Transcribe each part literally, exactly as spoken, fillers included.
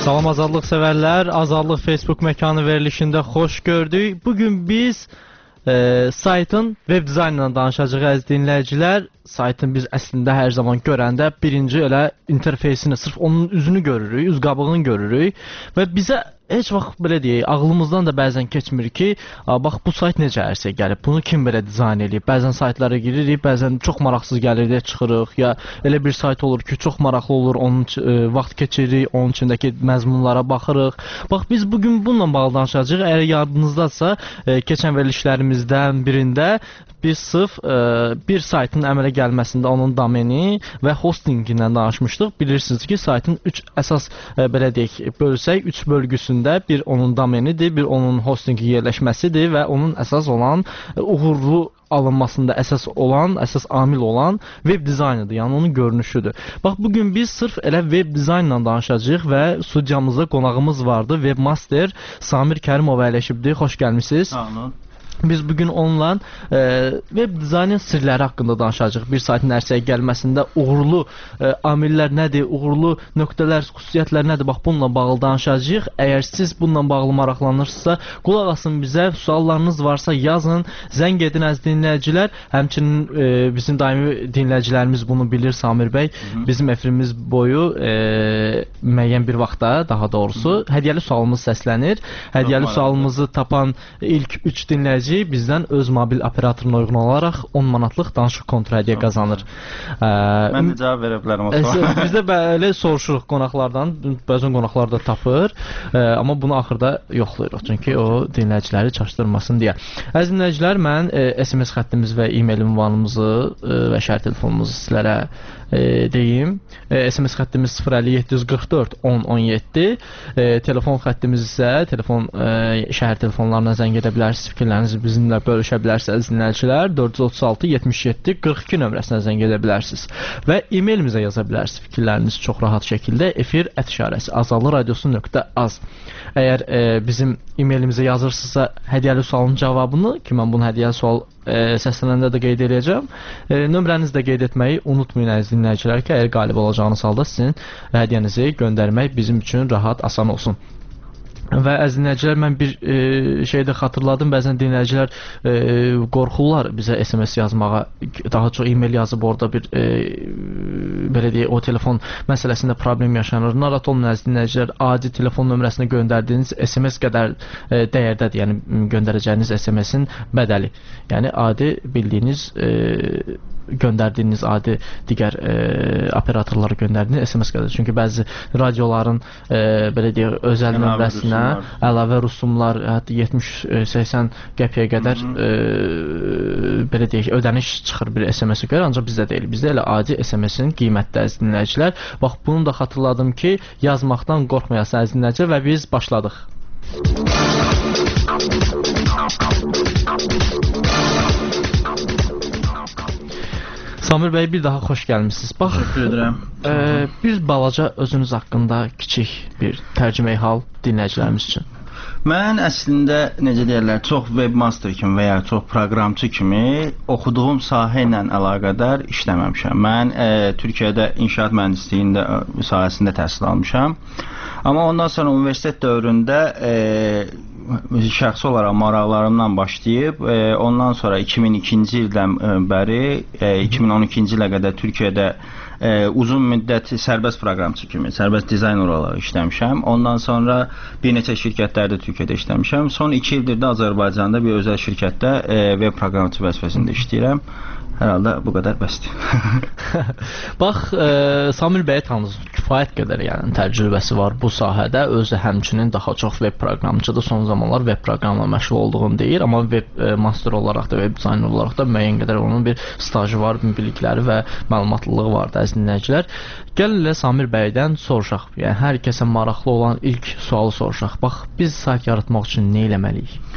Salam azadlıq sevərlər, Azadlıq Facebook məkanı verilişində xoş gördük. Bugün biz e, saytın web dizaynından danışacağıq əziz dinləyicilər. Saytın biz əslində hər zaman görəndə birinci elə interfeysini, sırf onun üzünü görürük, üz qabığını görürük və bizə heç vaxt belə deyək, ağlımızdan da bəzən keçmir ki, bax bu sayt necə ərsə gəlib, bunu kim belə dizayn edib? Bəzən saytlara giririk, bəzən çox maraqsız gəlir deyə çıxırıq, ya elə bir sayt olur ki, çox maraqlı olur, onun e, vaxt keçiririk, onun içindəki məzmunlara baxırıq. Bax biz bugün bununla bağlı danışacağıq. Əgər yadınızdadsa, e, keçən verilişlərimizdən birində biz sırf e, bir saytın əmələ gəlməsində onun domeni və hostingindən danışmışdıq. Bilirsiniz ki, saytın üç əsas e, belə deyək, bölsək, üç bölgüsünü bir onun domenidir, bir onun hostingi yerləşməsidir və onun əsas olan uğurlu alınmasında əsas olan, əsas amil olan web dizaynıdır, yəni onun görünüşüdür. Bax, bugün biz sırf elə web dizaynla danışacağıq və studiyamızda qonağımız vardı, webmaster Samir Kərimov əyləşibdir. Xoş gəlmisiniz. Sağ olun. Biz bugün onunla e, web dizaynın sirləri haqqında danışacağıq. Bir saytın ərsəyə gəlməsində uğurlu e, amillər nədir, uğurlu nöqtələr, xüsusiyyətlər nədir? Bax, bununla bağlı danışacağıq. Əgər siz bununla bağlı maraqlanırsınızsa, qulaq asın bizə, suallarınız varsa yazın, zəng edin əziz dinləyicilər. Həmçinin e, bizim daimi dinləyicilərimiz bunu bilir, Samir bəy. Hı -hı. Bizim efirimiz boyu e, müəyyən bir vaxtda, daha doğrusu, Hı -hı. hədiyyəli sualımız səslənir. Hədiyyəli sualımızı tapan ilk üç dinləyici bizdən öz mobil operatoruna uyğun olaraq on manatlıq danışıq kontra hədiyyə qazanır. Ə, Mən də cavab verə bilərəm o suala. Biz də belə soruşuruq qonaqlardan, bəzən qonaqlar da tapır, ə, amma bunu axırda yoxlayırıq, çünki o dinləyiciləri çaşdırmasın deyə. Əziz dinləyicilər, mən ə, S M S xəttimiz və e-mail ünvanımızı ə, və şəhər telefonumuzu sizlərə ə, deyim. Ə, S M S xəttimiz sıfır əlli yeddi yüz qırx dörd on on yeddi, ə, telefon xəttimiz isə telefon ə, şəhər telefonlarına zəng edə bilərsiniz, fikirlərinizi bizimlə bölüşə bilərsiniz dinləyicilər. Dörd yüz otuz altı yetmiş yeddi qırx iki nömrəsinə zəng edə bilərsiniz və e-mailimizə yaza bilərsiniz fikirlərinizi çox rahat şəkildə efir ət işarəsi azadlıq radiosu nöqtə az. Əgər e, bizim e-mailimizə yazırsınızsa hədiyyəli sualın cavabını, ki mən bunu hədiyyəli sual e, səslənəndə də qeyd edəcəm, e, nömrənizi də qeyd etməyi unutmayın əziz dinləyicilər ki, əgər qalib olacağınız halda sizin hədiyyənizi göndərmək bizim üçün rahat, asan olsun. Və əziz dinləyicilər, mən bir e, şey də xatırladım, bəzən dinləyicilər e, qorxurlar bizə S M S yazmağa, daha çox e-mail yazıb orada bir e, belə deyək, o telefon məsələsində problem yaşanır. Narahat olmayın əziz dinləyicilər, adi telefon nömrəsinə göndərdiyiniz S M S qədər e, dəyərdədir, yəni göndərəcəyiniz S M S-in bədəli. Yəni adi bildiyiniz e, göndərdiyiniz adi digər e, operatorlara göndərdiyiniz S M S qədər. Çünki bəzi radioların e, belə deyək, özəl nömrəsinə əlavə rüsumlar, hətta yetmiş səksən qəpiyə qədər e, belə deyək, ödəniş çıxır bir S M S-ə görə, ancaq bizdə deyil. Bizdə elə adi S M S-in qiymətli əziz dinləyicilər. Bax, bunu da xatırladım ki, yazmaqdan qorxmayasın əziz dinləyicilər və biz başladıq. Samir bəy, bir daha xoş gəlmişsiniz. Bax, e, bir balaca özünüz haqqında kiçik bir tərcüməyi hal dinləyicilərimiz üçün. Mən əslində, necə deyərlər, çox webmaster kimi və ya çox proqramçı kimi oxuduğum sahə ilə əlaqədar işləməmişəm. Mən e, Türkiyədə inşaat mühəndisliğində sahəsində təhsil almışam. Amma ondan sonra universitet dövründə e, şəxsi olaraq maraqlarımdan başlayıb, e, ondan sonra iki min ikinci ildən bəri, e, iki min on ikinci ilə qədər Türkiyədə e, uzun müddət sərbəst proqramçı kimi, sərbəst dizayner olaraq işləmişəm. Ondan sonra bir neçə şirkətlərdə Türkiyədə işləmişəm. Son iki ildir də Azərbaycanda bir özəl şirkətdə e, web proqramçı vəzifəsində işləyirəm. Hər halda bu qədər bəsdir. Bax, e, Samir bəyə tanısınız, kifayət qədər yəni təcrübəsi var bu sahədə. Özü həmçinin daha çox web proqramçıdır. Son zamanlar web proqramla məşğul olduğunu deyir, amma web e, master olaraq da, web dizayner olaraq da müəyyən qədər onun bir stajı var, bilikləri və məlumatlılığı var da əziz dinləyicilər. Gəlin elə Samir bəydən soruşaq. Yəni hər kəsə maraqlı olan ilk sualı soruşaq. Bax, biz sayt yaratmaq üçün nə eləməliyik?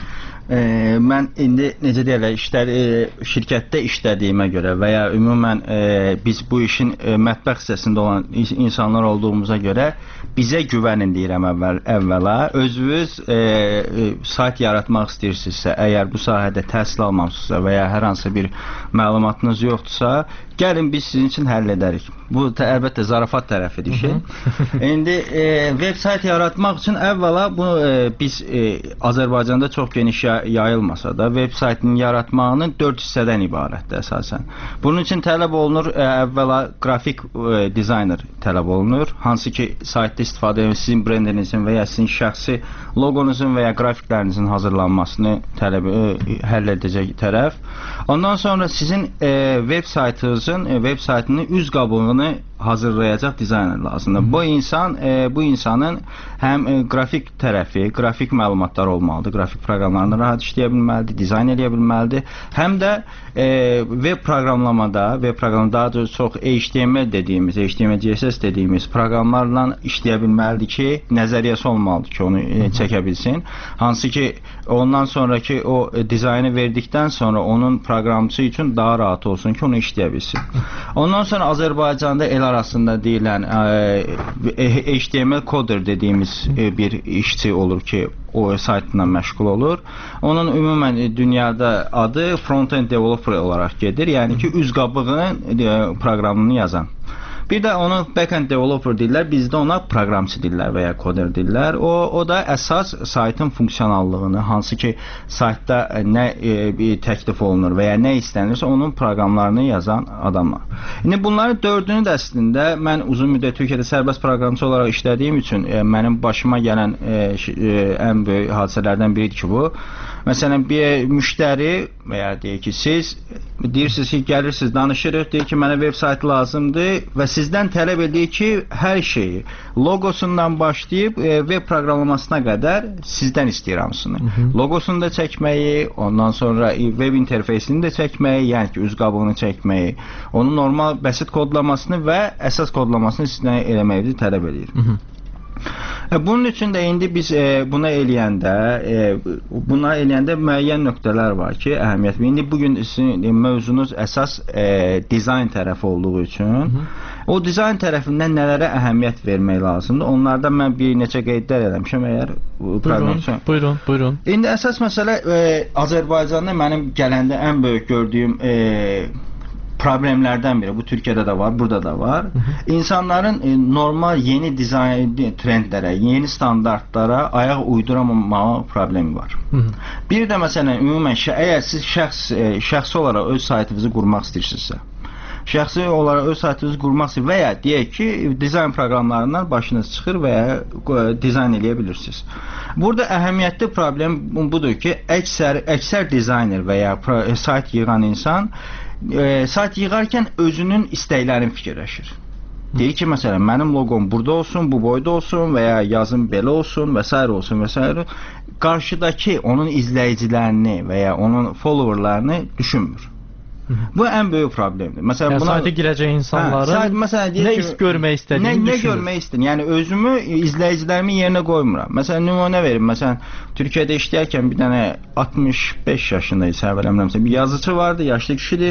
E, mən indi necə deyirlər, işlər e, şirkətdə işlədiyimə görə və ya ümumən e, biz bu işin e, mətbəx hissəsində olan insanlar olduğumuza görə bizə güvənin deyirəm əvvəl, əvvəla. Özünüz e, e, sayt yaratmaq istəyirsinizsə, əgər bu sahədə təhsil almamısınızsa və ya hər hansı bir məlumatınız yoxdursa, gəlin biz sizin üçün həll edərik. Bu əlbəttə zarafat tərəfidir işin. İndi e, veb sayt yaratmaq üçün əvvəla bu e, biz e, Azərbaycanda çox geniş yayılmasa da veb saytının yaratmağının dörd hissədən ibarətdir əsasən. Bunun üçün tələb olunur e, əvvəla qrafik e, dizayner tələb olunur. Hansı ki saytda istifadə edən sizin brendinizin və ya sizin şəxsi loqonuzun və ya qrafiklərinizin hazırlanmasını tələb e, həll edəcək tərəf. Ondan sonra sizin e, veb saytınızın e, veb saytının üz qabığını hazırlayacaq dizayner lazımdır. Bu insan, e, bu insanın həm e, qrafik tərəfi, qrafik məlumatlar olmalıdır, qrafik proqramlarını rahat işləyə bilməlidir, dizayn edə bilməlidir. Həm də e, web proqramlamada, web proqramda daha doğrusu çox H T M L dediyimiz, H T M L C S S dediyimiz proqramlarla işləyə bilməlidir ki, nəzəriyyəsi olmalıdır ki, onu e, çəkə bilsin. Hansı ki, ondan sonraki o e, dizaynı verdikdən sonra onun proqramçı üçün daha rahat olsun ki, onu işləyə bilsin. Ondan sonra Azərbaycanda el arasında deyilən e, H T M L coder dediyimiz e, bir işçi olur ki, o saytla məşğul olur. Onun ümumən e, dünyada adı front-end developer olaraq gedir. Yəni ki, üz qabığının e, proqramını yazan. Bir də onu backend developer deyirlər, bizdə ona proqramçı deyirlər və ya koder deyirlər. O, o da əsas saytın funksionallığını, hansı ki saytda nə e, təklif olunur və ya nə istənirsə onun proqramlarını yazan adamlar. İndi bunların dördünü də əslində mən uzun müddət Türkiyədə sərbəst proqramçı olaraq işlədiyim üçün e, mənim başıma gələn e, e, ən böyük hadisələrdən biridir ki bu. Məsələn, bir müştəri və ya deyək ki, siz deyirsiniz ki, gəlirsiniz, danışırıq, deyir ki, mənə web sayt lazımdır və sizdən tələb edir ki, hər şeyi, logosundan başlayıb e, web proqramlamasına qədər sizdən istəyir hamısını. Hı -hı. Logosunu da çəkməyi, ondan sonra web interfeysini də çəkməyi, yəni ki, üz qabığını çəkməyi, onun normal bəsit kodlamasını və əsas kodlamasını sizdən eləməyi tələb edir. Hı -hı. Bunun üçün də indi biz e, buna eləyəndə, e, buna eləyəndə müəyyən nöqtələr var ki, əhəmiyyətli. İndi bugün sizin e, mövzunuz əsas e, dizayn tərəfi olduğu üçün, hı -hı. o dizayn tərəfindən nələrə əhəmiyyət vermək lazımdır? Onlardan mən bir neçə qeydlər eləmişəm əgər buyurun, buyurun, buyurun. İndi əsas məsələ e, Azərbaycanda mənim gələndə ən böyük gördüyüm e, problemlərdən biri. Bu Türkiyədə də var, burada da var. Hı -hı. İnsanların e, normal yeni dizayn trendlərə, yeni standartlara ayaq uyduramamağı problemi var. Hı -hı. Bir də məsələn ümumən əgər siz şəxs e, şəxsi olaraq öz saytınızı qurmaq istəyirsinizsə, şəxsi olaraq öz saytınızı qurmaq istəyir və ya deyək ki, dizayn proqramlarından başınız çıxır və ya e, dizayn eləyə bilirsiniz. Burada əhəmiyyətli problem budur ki, əksər əksər dizayner və ya pro, sayt yığan insan E, sayt yığarkən özünün istəklərini fikirləşir. Deyir ki, məsələn, mənim loqom burada olsun, bu boyda olsun və ya yazım belə olsun və s. olsun və s. Qarşıdakı onun izləyicilərini və ya onun followerlarını düşünmür. Bu ən böyük problemdir. Məsələn, yəni, buna sayta girəcək insanların hə, sayt, məsələn, nə ki, görmək istədiyini nə, nə görmək istəyir? Yəni özümü, izləyicilərimin yerinə qoymuram. Məsələn, nümunə verim. Məsələn, Türkiyədə işləyərkən bir dənə altmış beş yaşında isə əvvələmləmsə bir yazıcı vardı, yaşlı kişidir.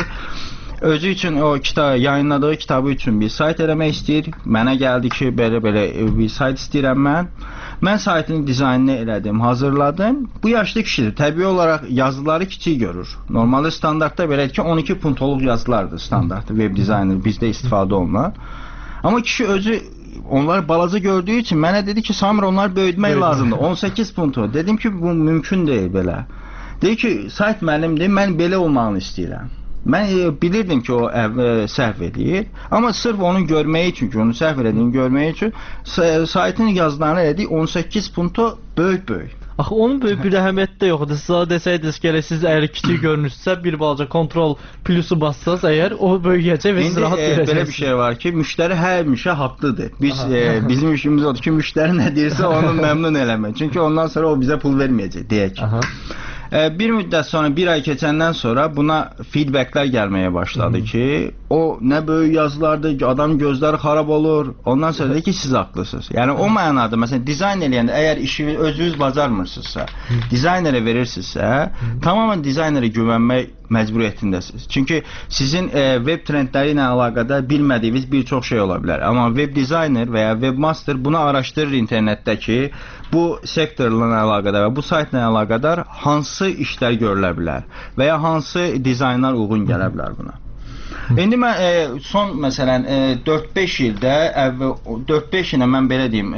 Özü üçün o kitab yayınladığı kitabı üçün bir sayt eləmək istəyir. Mənə gəldi ki, belə-belə bir sayt istəyirəm mən. Mən saytın dizaynını elədim, hazırladım. Bu yaşlı kişidir. Təbii olaraq yazıları kiçik görür. Normalde standartda belədir ki, on iki puntoluq yazılardır standart web dizayner bizdə istifadə olunan. Amma kişi özü onları balaca gördüyü için mənə dedi ki, Samir onları böyütmək lazımdır. on səkkiz puntu. Dedim ki, bu mümkün deyil belə. Dedi ki, sayt mənimdir, mən belə olmağını istəyirəm. Mən e, bilirdim ki, o e, səhv edir. Amma sırf onun görməyi üçün ki, onu səhv edildiyini görməyi üçün saytın yazılarını elədik on səkkiz punto böyük-böyük. Axı onun böyük bir əhəmiyyəti də yoxdur. Siz desəydiniz ki, siz əgər kiçik görünürsə, bir balaca kontrol plusu bassanız, əgər o böyüyəcək və siz rahat görəcəksiniz. Belə bir şey var ki, müştəri həmişə haqlıdır. Biz e, bizim işimiz odur ki, müştəri nə deyirsə onu məmnun eləmək. Çünki ondan sonra o bizə pul verməyəcək, deyək. Aha. Bir müddət sonra, bir ay keçəndən sonra buna feedbacklər gəlməyə başladı ki, o nə böyük yazılardır ki, adam gözləri xarab olur. Ondan sonra da ki, siz haqlısınız. Yəni o mənada, məsələn, dizayn eləyəndə əgər işi özünüz bacarmırsınızsa, dizaynerə verirsinizsə, tamamilə dizaynerə güvənmək məcburiyyətindəsiniz. Çünki sizin e, web trendləri ilə əlaqədar bilmədiyiniz bir çox şey ola bilər. Amma web dizayner və ya webmaster bunu araşdırır internetdəki bu sektorla əlaqədar və bu saytla əlaqədar hansı işlər görülə bilər və ya hansı dizaynlar uyğun gələ bilər buna. İndi mən e, son məsələn e, dörd-beş ildə əvvəl dörd-beş ilə mən belə deyim,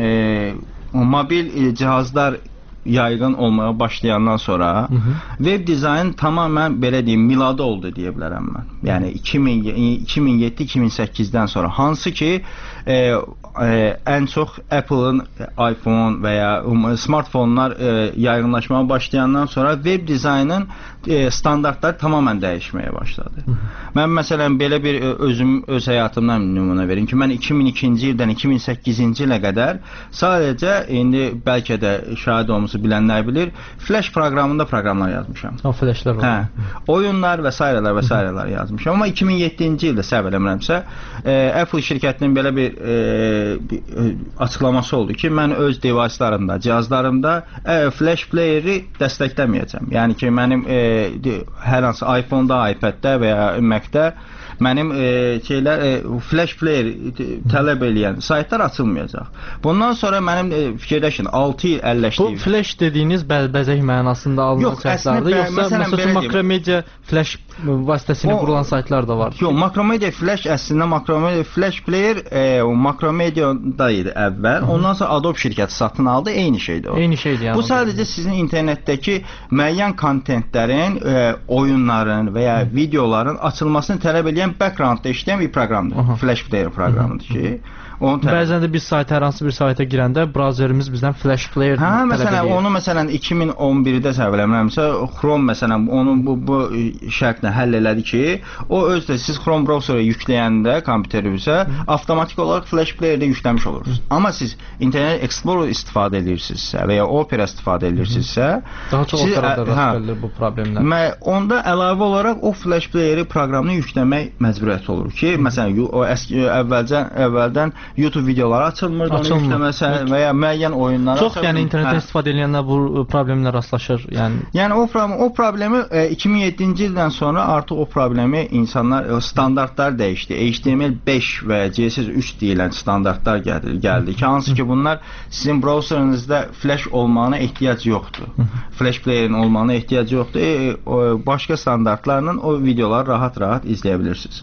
e, mobil e, cihazlar yaygın olmaya başlayandan sonra hı -hı. web dizayn tamamən belə deyim miladı oldu deyə bilərəm mən. Yəni iki min yeddi iki min səkkizdən sonra hansı ki e, e, ən çox Apple'ın iPhone və ya smartfonlar e, yaygınlaşmaya başlayandan sonra web dizaynın e, standartları tamamən dəyişməyə başladı. Hı -hı. Mən məsələn belə bir özüm öz həyatımdan nümunə verim ki, mən iki min ikinci ildən iki min səkkizinci ilə qədər sadəcə indi bəlkə də şahid olmuş bilənlər bilir, Flash proqramında proqramlar yazmışam. O flashlar var. Hə. Oyunlar və sairələr və sairələr yazmışam. Amma iki min yeddinci ildə səhv eləmirəmsə, e, Apple şirkətinin belə bir, e, bir e, açıqlaması oldu ki, mən öz device'larımda, cihazlarımda e, Flash player'i dəstəkləməyəcəm. Yəni ki, mənim e, hər hansı iPhone-da, iPad-də və ya Mac-də mənim e, şeylər e, Flash player tələb eləyən saytlar açılmayacaq. Bundan sonra mənim e, fikirləşin altı il əlləşdiyim. Bu Flash dediyiniz bəlbəzək mənasında alınan saytlardır, yoxsa məsələn Makromedia Flash vasitəsilə qurulan saytlar da var? Yox, Makromedia Flash əslində Makromedia Flash player e, o Makromedia'da idi əvvəl. Hı -hı. Ondan sonra Adobe şirkəti satın aldı, eyni şeydir o. Eyni şeydir yəni. Bu sadəcə sizin internetdəki müəyyən kontentlərin, e, oyunların və ya Hı. videoların açılmasını tələb edən backgroundda işləyən bir proqramdır. Aha. Flash player proqramıdır ki, bəzən də biz sayt hər hansı bir sayta girəndə brauzerimiz bizdən Flash player hə, tələb məsələn, edir. Onu məsələn iki min on birdə səhv eləmirəmsə, Chrome məsələn onun bu bu şərtlə həll elədi ki, o özdə siz Chrome browserə yükləyəndə kompüterinizə avtomatik olaraq Flash playerdə yükləmiş olursunuz. Hı. Amma siz Internet Explorer istifadə edirsinizsə və ya Opera istifadə edirsinizsə, daha çox Operada rast gəlir bu problemlər. Mə, onda əlavə olaraq o Flash playeri proqramını yükləmək məcburiyyət olur ki, Hı. məsələn o əski əvvəlcən əvvəldən YouTube videoları açılmır, onu yükləməsə və ya müəyyən oyunlar çox açılmır. Yəni internetdən hə. istifadə edənlər bu problemlə rastlaşır. Yəni yəni o problem o problemi e, iki min yeddinci ildən sonra artıq o problemi insanlar standartlar dəyişdi. H T M L beş və C S S üç deyilən standartlar gəldi, gəldi ki, hansı ki bunlar sizin browserinizdə Flash olmağına ehtiyac yoxdur. Flash playerin olmağına ehtiyac yoxdur. E, o, başqa standartlarla o videoları rahat-rahat izləyə bilirsiniz.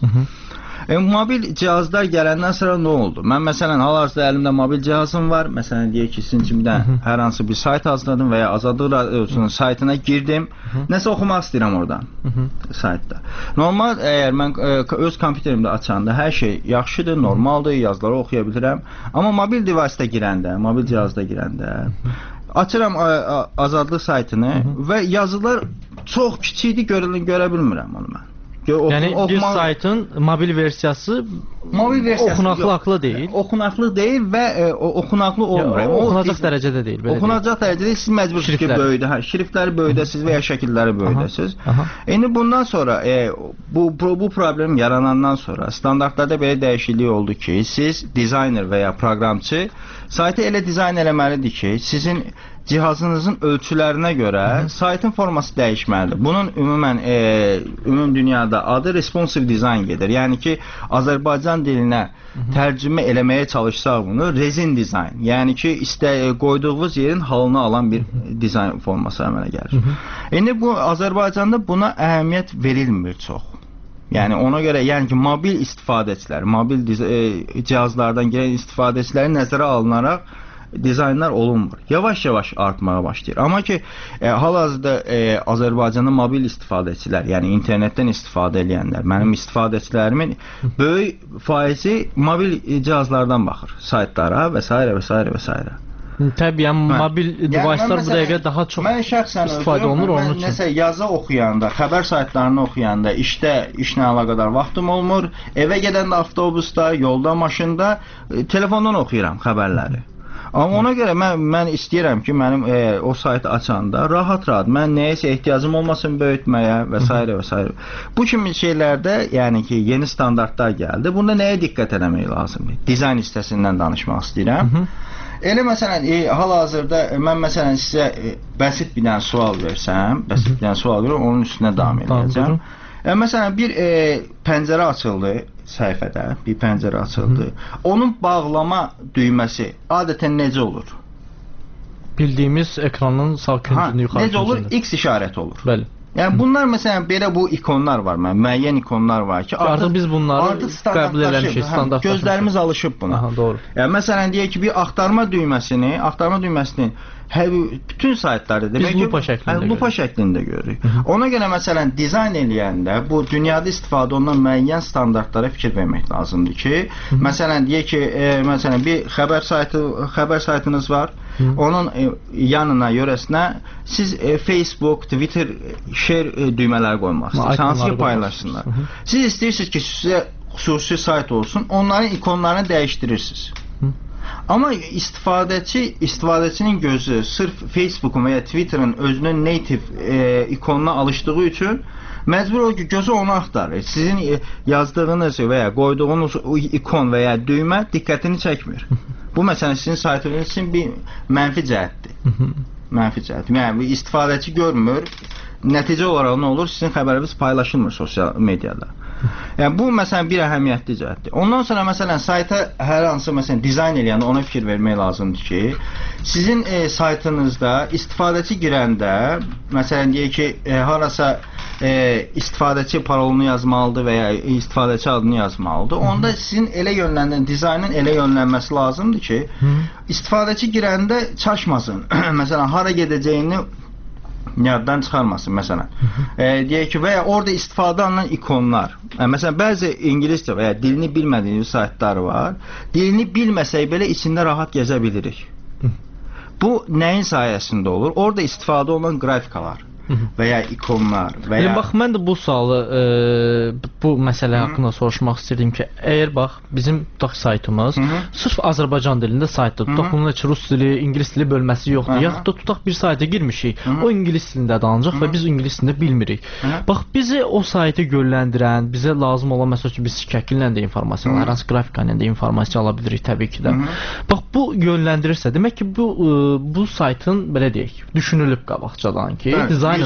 E, mobil cihazlar gələndən sonra nə oldu? Mən məsələn hal-hazırda əlimdə mobil cihazım var. Məsələn deyək ki, sizin üçün də hər hansı bir sayt hazırladım və ya Azadlıq Radiosunun saytına girdim. Hı -hı. Nəsə oxumaq istəyirəm oradan. Hı -hı. Saytda. Normal əgər mən ə, öz kompüterimdə açanda hər şey yaxşıdır, normaldır, yazıları oxuya bilirəm. Amma mobil device-da girəndə, mobil cihazda girəndə Hı -hı. açıram ə, ə, Azadlıq saytını Hı -hı. və yazılar çox kiçikdir, görə, görə bilmirəm onu mən. Oxum, yəni bir oxuma... saytın mobil versiyası mobil versiyası oxunaqlı deyil. Oxunaqlı deyil və e, oxunaqlı olmur. Ya, oxunacaq o, dərəcədə deyil, belə. Oxunacaq dərəcədə siz məcbursunuz ki, böyüdə, hə, şriftləri böyüdəsiz və ya şəkilləri böyüdəsiz. İndi bundan sonra e, bu, bu bu problem yaranandan sonra standartlarda belə dəyişiklik oldu ki, siz dizayner və ya proqramçı saytı elə dizayn eləməlidir ki, sizin cihazınızın ölçülərinə görə Hı -hı. saytın forması dəyişməlidir. Bunun ümumən e, ümum dünyada adı responsive design gedir. Yəni ki, Azərbaycan dilinə Hı -hı. tərcümə eləməyə çalışsaq bunu resin dizayn. Yəni ki, istə qoyduğunuz yerin halını alan bir Hı -hı. dizayn forması əmələ gəlir. Hı -hı. İndi bu Azərbaycanda buna əhəmiyyət verilmir çox. Yəni ona görə yəni ki, mobil istifadəçilər, mobil e, cihazlardan gələn istifadəçiləri nəzərə alınaraq dizaynlar olunmur. Yavaş-yavaş artmağa başlayır. Amma ki, e, hal-hazırda e, Azərbaycanda mobil istifadəçilər, yəni internetdən istifadə edənlər, mənim istifadəçilərimin böyük faizi mobil cihazlardan baxır, saytlara və s. və s. və s. Təbii, yəni mobil device'lar bu dəqiqə daha çox istifadə olunur onun üçün. Mən nəsə yazı oxuyanda, xəbər saytlarını oxuyanda, işdə, işlə əlaqədar vaxtım olmur. Evə gedəndə avtobusda, yolda, maşında, e, telefondan oxuyuram xəbərləri. Amma ona görə mən mən istəyirəm ki, mənim e, o saytı açanda rahat-rahat mən nəyəsə ehtiyacım olmasın böyütməyə və s. və s. Bu kimi şeylərdə, yəni ki, yeni standartlar gəldi. Bunda nəyə diqqət etmək lazımdır? Dizayn hissəsindən danışmaq istəyirəm. Hı -hı. Elə məsələn, e, hal-hazırda mən məsələn sizə e, bəsit bir dənə sual versəm, bəsit bir dənə sual verirəm, onun üstünə davam edəcəm. E, məsələn, bir e, pəncərə açıldı səhifədə, bir pəncərə açıldı. Hı -hı. Onun bağlama düyməsi adətən necə olur? Bildiyimiz ekranın sağ küncünü yuxarı. Necə olur? X işarəti olur. Bəli. Yəni bunlar məsələn belə bu ikonlar var, mən müəyyən ikonlar var ki, artıq, artıq biz bunları qəbul eləmişik, standartlaşıb. Gözlərimiz alışıb buna. Aha, doğru. Yəni məsələn deyək ki, bir axtarma düyməsini, axtarma düyməsini hər bütün saytlarda demək ki, lupa şəklində, hə, lupa şəklində görürük. Hı -hı. Ona görə məsələn dizayn eləyəndə bu dünyada istifadə olunan müəyyən standartlara fikir vermək lazımdır ki, Hı -hı. məsələn deyək ki, e, məsələn bir xəbər saytı, xəbər saytınız var. Hı -hı. Onun e, yanına, yörəsinə siz e, Facebook, Twitter, share e, düymələri qoymaq istəyirsiniz. Hansı ki paylaşsınlar. Hı -hı. Siz istəyirsiniz ki, sizə xüsusi sayt olsun, onların ikonlarını dəyişdirirsiniz. Amma istifadəçi, istifadəçinin gözü sırf Facebook'un və ya Twitter'ın özünün native e, ikonuna alışdığı üçün məcbur o ki, gözü onu axtarır. Sizin e, yazdığınız və ya qoyduğunuz ikon və ya düymə diqqətini çəkmir. Bu məsələn sizin saytınız üçün bir mənfi cəhətdir. Mənfi cəhət. Yəni istifadəçi görmür. Nəticə olaraq nə olur? Sizin xəbəriniz paylaşılmır sosial mediada. Yəni bu məsələn bir əhəmiyyətli cəhətdir. Ondan sonra məsələn sayta hər hansı məsələn dizayn eləyəndə ona fikir vermək lazımdır ki, sizin e, saytınızda istifadəçi girəndə məsələn deyək ki, e, harasa e, istifadəçi parolunu yazmalıdır və ya istifadəçi adını yazmalıdır. Onda sizin elə yönləndirən dizaynın elə yönlənməsi lazımdır ki, istifadəçi girəndə çaşmasın. Məsələn hara gedəcəyini yaddan çıxarmasın məsələn. E, deyək ki, və ya orada istifadə olunan ikonlar. Yəni, məsələn, bəzi ingiliscə və ya dilini bilmədiyiniz saytlar var. Dilini bilməsək belə içində rahat gəzə bilirik. Bu nəyin sayəsində olur? Orada istifadə olunan qrafikalar və ya ikonlar və ya... Yəni, bax, mən də bu sualı, e, bu məsələ haqqında soruşmaq istəyirdim ki, əgər bax, bizim tutaq saytımız Hı -hı. sırf Azərbaycan dilində saytdır, tutaq bunun heç rus dili, ingilis dili bölməsi yoxdur, Hı -hı. yaxud da tutaq bir sayta girmişik, Hı -hı. o ingilis dilində danacaq və biz ingilis dilində bilmirik. Hı -hı. Bax, bizi o saytı yönləndirən, bizə lazım olan, məsəl üçün, biz şəkillə də informasiya, hər hansı qrafika ilə də informasiya ala bilirik təbii ki də. Hı -hı. Bax, bu yönləndirirsə, demək ki, bu, bu saytın, belə deyək, düşünülüb qabaqcadan ki, dizayn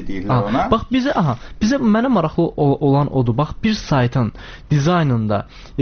Aha, bax bizə aha, bizə mənə maraqlı olan odur. Bax bir saytın dizaynında e,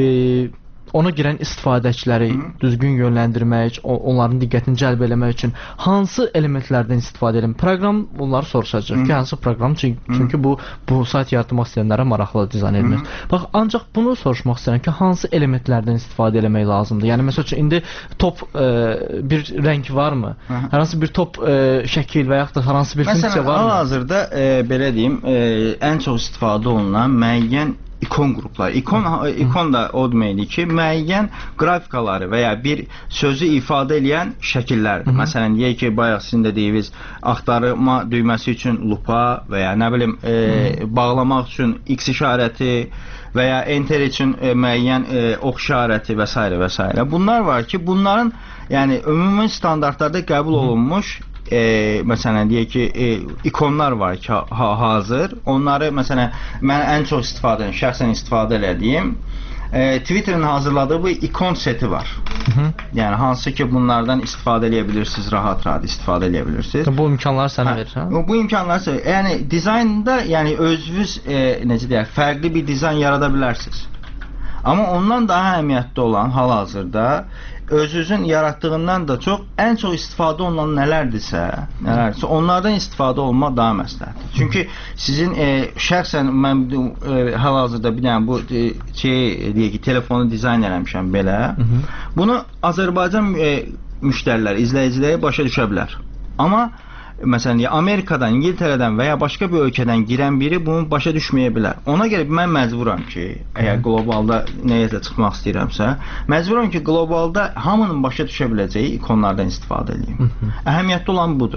ona girən istifadəçiləri Hı. düzgün yönləndirmək, onların diqqətini cəlb eləmək üçün hansı elementlərdən istifadə edim? Proqram onları soruşacaq Hı. ki, hansı proqram? Çünki, çünki bu bu sayt yaratmaq istəyənlərə maraqlı dizayn edilir. Bax, ancaq bunu soruşmaq istəyirəm ki, hansı elementlərdən istifadə eləmək lazımdır? Yəni məsəl üçün indi top e, bir rəng varmı? Hı. Hər hansı bir top e, şəkil və yaxud da hər hansı bir funksiya varmı? Məsələn, hal-hazırda e, belə deyim, e, ən çox istifadə olunan müəyyən ikon qrupları. İkon, ikon da o deməkdir ki, müəyyən qrafikaları və ya bir sözü ifadə edən şəkillərdir. Hı -hı. Məsələn, deyək ki, bayaq sizin də deyiniz, axtarma düyməsi üçün lupa və ya nə bilim, e, bağlamaq üçün X işarəti və ya enter üçün e, müəyyən e, ox işarəti və s. və s. Bunlar var ki, bunların yəni ümumi standartlarda qəbul olunmuş E, məsələn deyək ki, e, ikonlar var ki, ha, hazır. Onları məsələn mən ən çox istifadə edirəm, şəxsən istifadə elədiyim e, Twitter'ın hazırladığı bu ikon seti var. Hı -hı. Yəni hansı ki bunlardan istifadə edə bilirsiniz, rahat-rahat istifadə edə bilirsiniz. Bu imkanları sənə verir, hə? Bu imkanları sizə, yəni dizaynda yəni özünüz e, necə deyək, fərqli bir dizayn yarada bilərsiniz. Amma ondan daha əhəmiyyətli olan hal-hazırda özünüzün yaratdığından da çox ən çox istifadə olunan nələrdirsə, nələrdirsə onlardan istifadə olmaq daha məsləhətdir. Çünki sizin e, şəxsən mən e, hal-hazırda bir dənə bu e, şey deyək ki, telefonu dizayn eləmişəm belə. Hı -hı. Bunu Azərbaycan e, müştərilər, izləyiciləri başa düşə bilər. Amma məsələn, Amerikadan, İngiltərədən və ya başqa bir ölkədən girən biri bunu başa düşməyə bilər. Ona görə mən məcburam ki, əgər qlobalda nəyisə çıxmaq istəyirəmsə, məcburam ki, qlobalda hamının başa düşə biləcəyi ikonlardan istifadə edeyim. Əhəmiyyətli olan budur.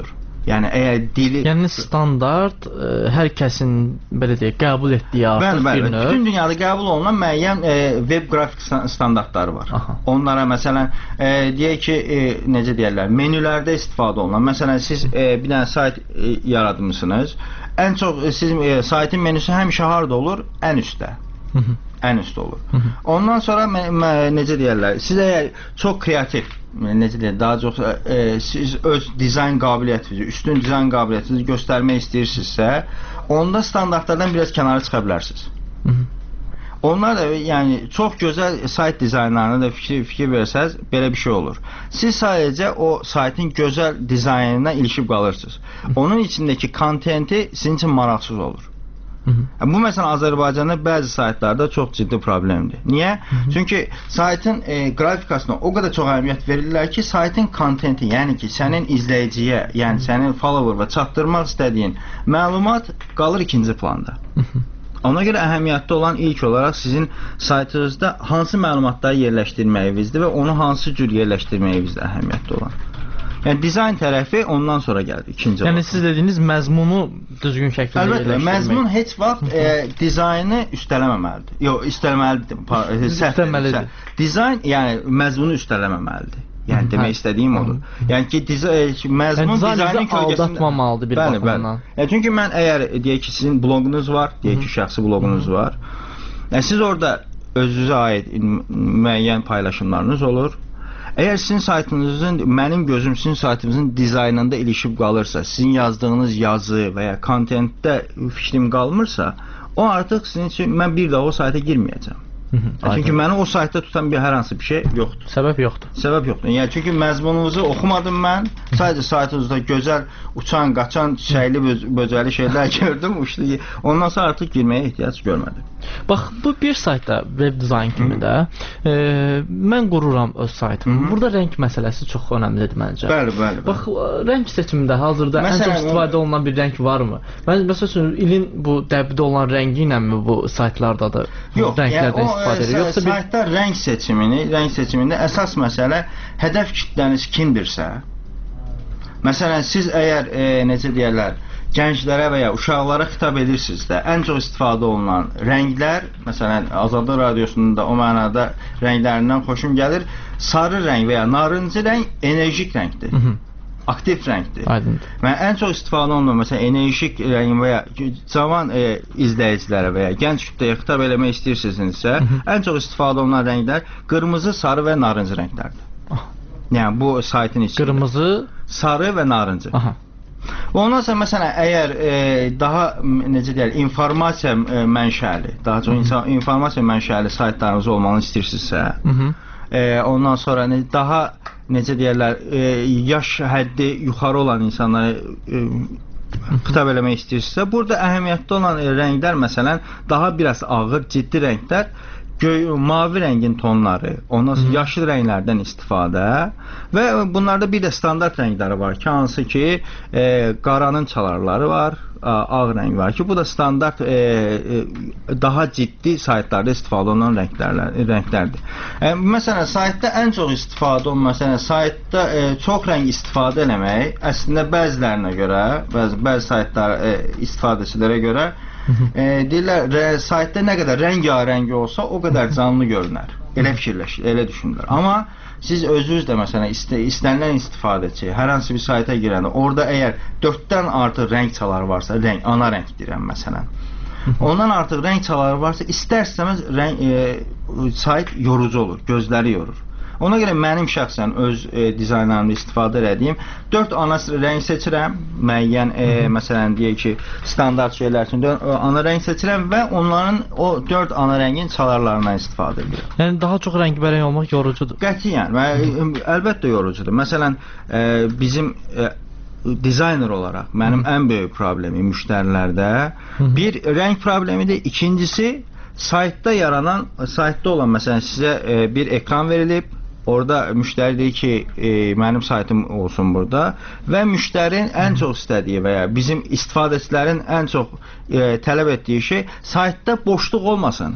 Yəni əgər dili yəni standart ə, hər kəsin belə deyək qəbul etdiyi artıq bəli, bir bəli. növ. Bütün dünyada qəbul olunan müəyyən e, web qrafik standartları var. Aha. Onlara məsələn e, deyək ki, e, necə deyirlər, menülərdə istifadə olunan. Məsələn siz e, bir dənə sayt e, yaratmısınız. Ən çox e, sizin e, saytın menüsü həmişə harda olur? Ən üstdə. Hı -hı. Ən üstdə olur. Hı -hı. Ondan sonra necə deyirlər, siz əgər çox kreativ, necə deyirlər, daha çox e, siz öz dizayn qabiliyyətinizi, üstün dizayn qabiliyyətinizi göstərmək istəyirsinizsə, onda standartlardan biraz kənara çıxa bilərsiniz. Hı -hı. Onlar da yəni çox gözəl sayt dizaynlarına da fikir, fikir versəz, belə bir şey olur. Siz sadəcə o saytın gözəl dizaynına ilişib qalırsınız. Onun içindəki kontenti sizin üçün maraqsız olur. Hı -hı. Bu məsələn Azərbaycanda bəzi saytlarda çox ciddi problemdir. Niyə? Hı -hı. Çünki saytın e, qrafikasına o qədər çox əhəmiyyət verirlər ki, saytın kontenti, yəni ki, sənin izləyiciyə, yəni sənin follower'a çatdırmaq istədiyin məlumat qalır ikinci planda. Hı -hı. Ona görə əhəmiyyətli olan ilk olaraq sizin saytınızda hansı məlumatları yerləşdirməyinizdir və onu hansı cür yerləşdirməyinizdir əhəmiyyətli olan. Yəni dizayn tərəfi ondan sonra gəlir, ikinci yəni olaraq. Siz dediyiniz məzmunu düzgün şəkildə Əlbəttə, yerləşdirmək. məzmun heç vaxt e, dizaynı üstələməməlidir. Yox, üstələməlidir. Üstələməlidir. Dizayn, yəni məzmunu üstələməməlidir. Yəni demək istədiyim odur. Yəni ki, dizayn, məzmun yəni, dizaynın kölgəsində aldatmamalıdır bir bəli, baxımdan. Bəli. Yəni çünki mən əgər deyək ki, sizin bloqunuz var, deyək ki, şəxsi bloqunuz var. Yəni siz orada özünüzə aid müəyyən paylaşımlarınız olur. Əgər sizin saytınızın, mənim gözüm sizin saytınızın dizaynında ilişib qalırsa, sizin yazdığınız yazı və ya kontentdə fikrim qalmırsa, o artıq sizin üçün mən bir daha o sayta girməyəcəm. Hı -hı, çünki məni o saytda tutan bir hər hansı bir şey yoxdur. Səbəb yoxdur. Səbəb yoxdur. Yəni çünki məzmununuzu oxumadım mən. Sadəcə saytınızda gözəl uçan, qaçan, çiçəkli, böcəli şeylər gördüm, uçdu. Ondan sonra artıq girməyə ehtiyac görmədim. Bax, bu bir saytda web dizayn kimi də e, mən qururam öz saytımı. Hı -hı. Burada rəng məsələsi çox önəmlidir məncə. Bəli, bəli. bəli. Bax, rəng seçimində hazırda məsələn, ən çox istifadə olunan bir rəng varmı? Mən məsələn ilin bu dəbdə olan rəngi ilə bu saytlarda da yox, rənglərdən yəni, istifadə edir? Yoxsa bir saytda rəng seçimini, rəng seçimində əsas məsələ hədəf kütləniz kimdirsə. Məsələn, siz əgər e, necə deyirlər, gənclərə və ya uşaqlara xitab edirsinizsə, ən çox istifadə olunan rənglər, məsələn, Azadlıq Radiosunda o mənada rənglərindən xoşum gəlir. Sarı rəng və ya narıncı rəng enerjik rəngdir. Hı -hı. Aktiv rəngdir. Aydındır. Mən ən çox istifadə olunan məsələn enerjik rəng və ya cavan e, izləyicilərə və ya gənc kütləyə xitab eləmək istəyirsinizsə, ən çox istifadə olunan rənglər qırmızı, sarı və narıncı rənglərdir. Ah. Yəni bu saytın içində. Qırmızı, sarı və narıncı. Aha. Ondan sonra məsələn əgər e, daha necə deyirlər, informasiya e, mənşəli, daha çox insan informasiya mənşəli saytlarınız olmalı istəyirsinizsə, e, ondan sonra ne, daha necə deyirlər, e, yaş həddi yuxarı olan insanlara e, xitab eləmək istəyirsinizsə, burada əhəmiyyətli olan e, rənglər məsələn daha biraz ağır, ciddi rənglər, göy, mavi rəngin tonları, ondan sonra yaşıl rənglərdən istifadə və bunlarda bir də standart rəngləri var ki, hansı ki e, qaranın çalarları var, ağ rəng var ki, bu da standart e, e, daha ciddi saytlarda istifadə olunan rənglərlər, rənglərdir. E, məsələn, saytda ən çox istifadə olunan, məsələn, saytda e, çox rəng istifadə eləmək, əslində bəzilərinə görə, bəzi, bəzi saytlar e, istifadəçilərə görə e, deyirlər, saytda nə qədər rəngarəng olsa, o qədər canlı görünər. Elə fikirləşir, elə düşünürlər. Amma siz özünüz də məsələn istə, istənilən istifadəçi hər hansı bir sayta girəndə orada əgər dörddən artıq rəng çaları varsa, rəng, ana rəng deyirəm məsələn. Ondan artıq rəng çaları varsa, istər-istəməz rəng e, sayt yorucu olur, gözləri yorur. Ona görə mənim şəxsən öz e, dizaynlarımda istifadə etdiyim dörd ana rəng seçirəm. Müəyyən e, məsələn deyək ki, standart şeylər üçün ana rəng seçirəm və onların o dörd ana rəngin çalarlarından istifadə edirəm. Yəni daha çox rəngbərəng olmaq yorucudur. Qətiyyən, və əlbəttə yorucudur. Məsələn, e, bizim e, dizayner olaraq mənim Hı. ən böyük problemim müştərilərdə Hı. bir rəng problemidir. İkincisi, saytda yaranan, saytda olan məsələn sizə e, bir ekran verilib. Orada müştəri deyir ki, e, mənim saytım olsun burada və müştərinin ən çox istədiyi və ya bizim istifadəçilərin ən çox e, tələb etdiyi şey saytda boşluq olmasın.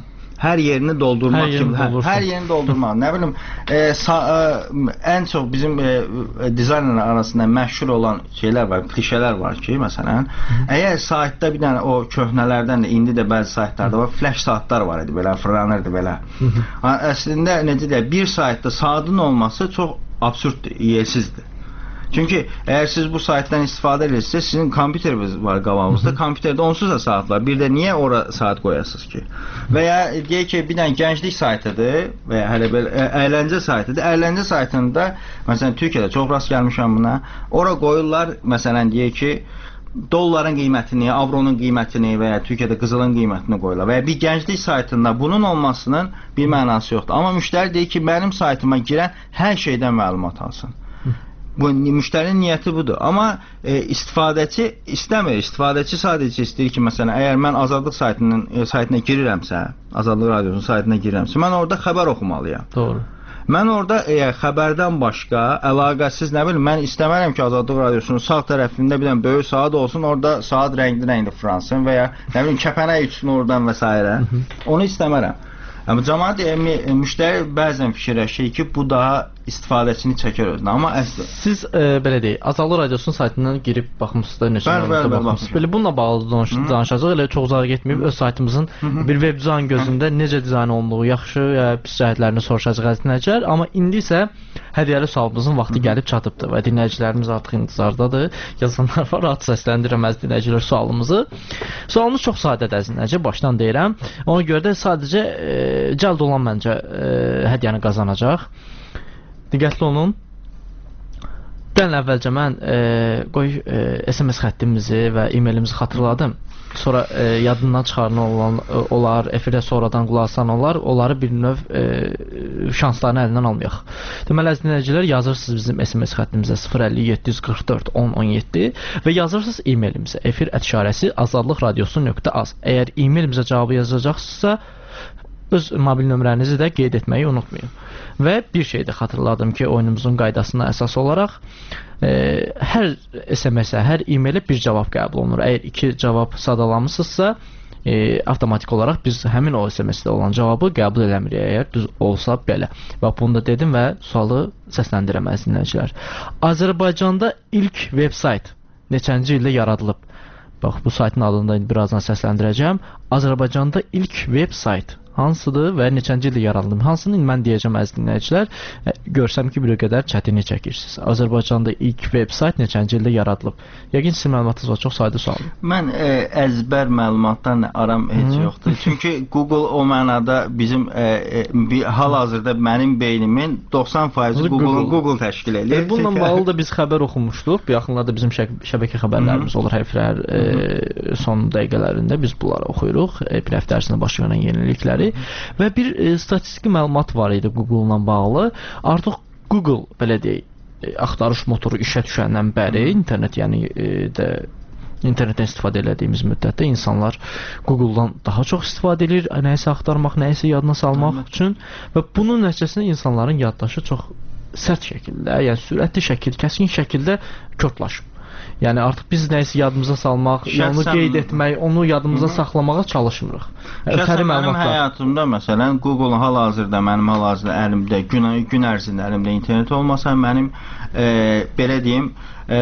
hər yerini doldurmaq hər yerini, kimi, hər yerini doldurmaq. Nə bilim, e, sa, e, ən çox bizim e, dizaynerlər arasında məşhur olan şeylər var, klişələr var ki, məsələn, əgər saytda bir dənə o köhnələrdən də indi də bəzi saytlarda var, flash saatlar var idi, belə fırlanırdı belə. Əslində necə deyək, bir saytda saatın olması çox absurddur, yersizdir. Çünki əgər siz bu saytdan istifadə edirsiniz, sizin kompüteriniz var qabağınızda, kompüterdə onsuz da saat var. Bir də niyə ora saat qoyasınız ki? Və ya deyək ki, bir dənə gənclik saytıdır və ya hələ belə əyləncə saytıdır. Əyləncə saytında, məsələn, Türkiyədə çox rast gəlmişəm buna. Ora qoyurlar, məsələn, deyək ki, dolların qiymətini, avronun qiymətini və ya Türkiyədə qızılın qiymətini qoyurlar. Və ya bir gənclik saytında bunun olmasının bir mənası yoxdur. Amma müştəri deyir ki, mənim saytıma girən hər şeydən məlumat alsın. Bu müştərinin niyyəti budur. Amma e, istifadəçi istəmir. İstifadəçi sadəcə istəyir ki, məsələn, əgər mən Azadlıq saytının e, saytına girirəmsə, Azadlıq radiosunun saytına girirəmsə, mən orada xəbər oxumalıyam. Doğru. Mən orada əgər xəbərdən başqa əlaqəsiz, nə bilim, mən istəmərəm ki, Azadlıq radiosunun sağ tərəfində bir dənə böyük saat olsun, orada saat rəngli-rəngli fıransın və ya nə bilim kəpənək uçsun oradan və s. Onu istəmərəm. Amma cəmaət müştəri bəzən fikirləşir ki, bu daha istifadəçini çəkər özünə. Amma əslində siz e, belə deyək, Azadlıq radiosunun saytından girib baxmısınız da, neçə məlumatlara baxmısınız. Belə bununla bağlı danış danışacağıq. Elə çox uzağa getməyib öz saytımızın Hı -hı. bir web dizayn gözündə necə dizayn olunduğu, yaxşı ya pis cəhətlərini soruşacağıq əziz dinləyicilər. Amma indi isə hədiyyəli sualımızın vaxtı Hı -hı. gəlib çatıbdır və dinləyicilərimiz artıq intizardadır. Yazanlar var, rahat səsləndirəm əziz dinləyicilər sualımızı. Sualımız çox sadədir əziz dinləyicilər, başdan deyirəm. Ona görə də sadəcə e, cəld olan məncə e, hədiyyəni qazanacaq. Diqqətli olun. Gəlin əvvəlcə mən e, qoy e, S M S xəttimizi və e-mailimizi xatırladım. Sonra e, yadından çıxaran olan olar, efirə sonradan qulaq asan olar, onları bir növ e, şanslarını əlindən almayaq. Deməli, əziz dinləyicilər, yazırsınız bizim S M S xəttimizə sıfır əlli yeddi yüz qırx dörd on on yeddi və yazırsınız e-mailimizə efir @işarəsi azadlıqradiosu nöqtə az. Əgər e-mailimizə cavabı yazacaqsınızsa, öz mobil nömrənizi də qeyd etməyi unutmayın. Və bir şey də xatırladım ki, oyunumuzun qaydasına əsas olaraq e, hər S M S-ə, hər e-mailə bir cavab qəbul olunur. Əgər iki cavab sadalamısınızsa, e, avtomatik olaraq biz həmin o S M S-də olan cavabı qəbul eləmirik, əgər düz olsa belə. Və bunu da dedim və sualı səsləndirəm əziz dinləyicilər. Azərbaycanda ilk veb-sayt neçənci ildə yaradılıb? Bax, bu saytın adını da birazdan səsləndirəcəm. Azərbaycanda ilk veb-sayt hansıdır və neçənci ildə yaradılıb? Hansını mən deyəcəm əziz dinləyicilər. Görsəm ki, bir qədər çətinlik çəkirsiniz. Azərbaycanda ilk veb-sayt neçənci ildə yaradılıb? Yəqin sizin məlumatınız var, çox sadə sual. Mən e, əzbər məlumatlarla aram heç Hı. yoxdur. Çünki Google o mənada bizim e, e, hal-hazırda mənim beynimin doxsan faizi Google Google təşkil edir. E, bununla bağlı da biz xəbər oxumuşduq. Bu yaxınlarda bizim şəbəkə xəbərlərimiz Hı. olur həftələr e, son dəqiqələrində biz bunları oxuyuruq. E, bir həftə ərzində baş verən yenilikləri və bir e, statistiki məlumat var idi Google-la bağlı. Artıq Google, belə deyək, e, axtarış motoru işə düşəndən bəri internet, yəni e, də internetdən istifadə etdiyimiz müddətdə insanlar Google-dan daha çox istifadə edir, nəyisə axtarmaq, nəyisə yadına salmaq Hı. üçün və bunun nəticəsində insanların yaddaşı çox sərt şəkildə, yəni sürətli şəkil, kəskin şəkildə körtlaşıb. Yəni artıq biz nəyisə yadımıza salmaq, Şəxsən, onu qeyd etmək, onu yadımıza Hı-hı. saxlamağa çalışmırıq. Şəxsən mənim həyatımda, məsələn, Google hal-hazırda mənim hal-hazırda əlimdə, gün, gün ərzində əlimdə internet olmasa, mənim e, belə deyim, e,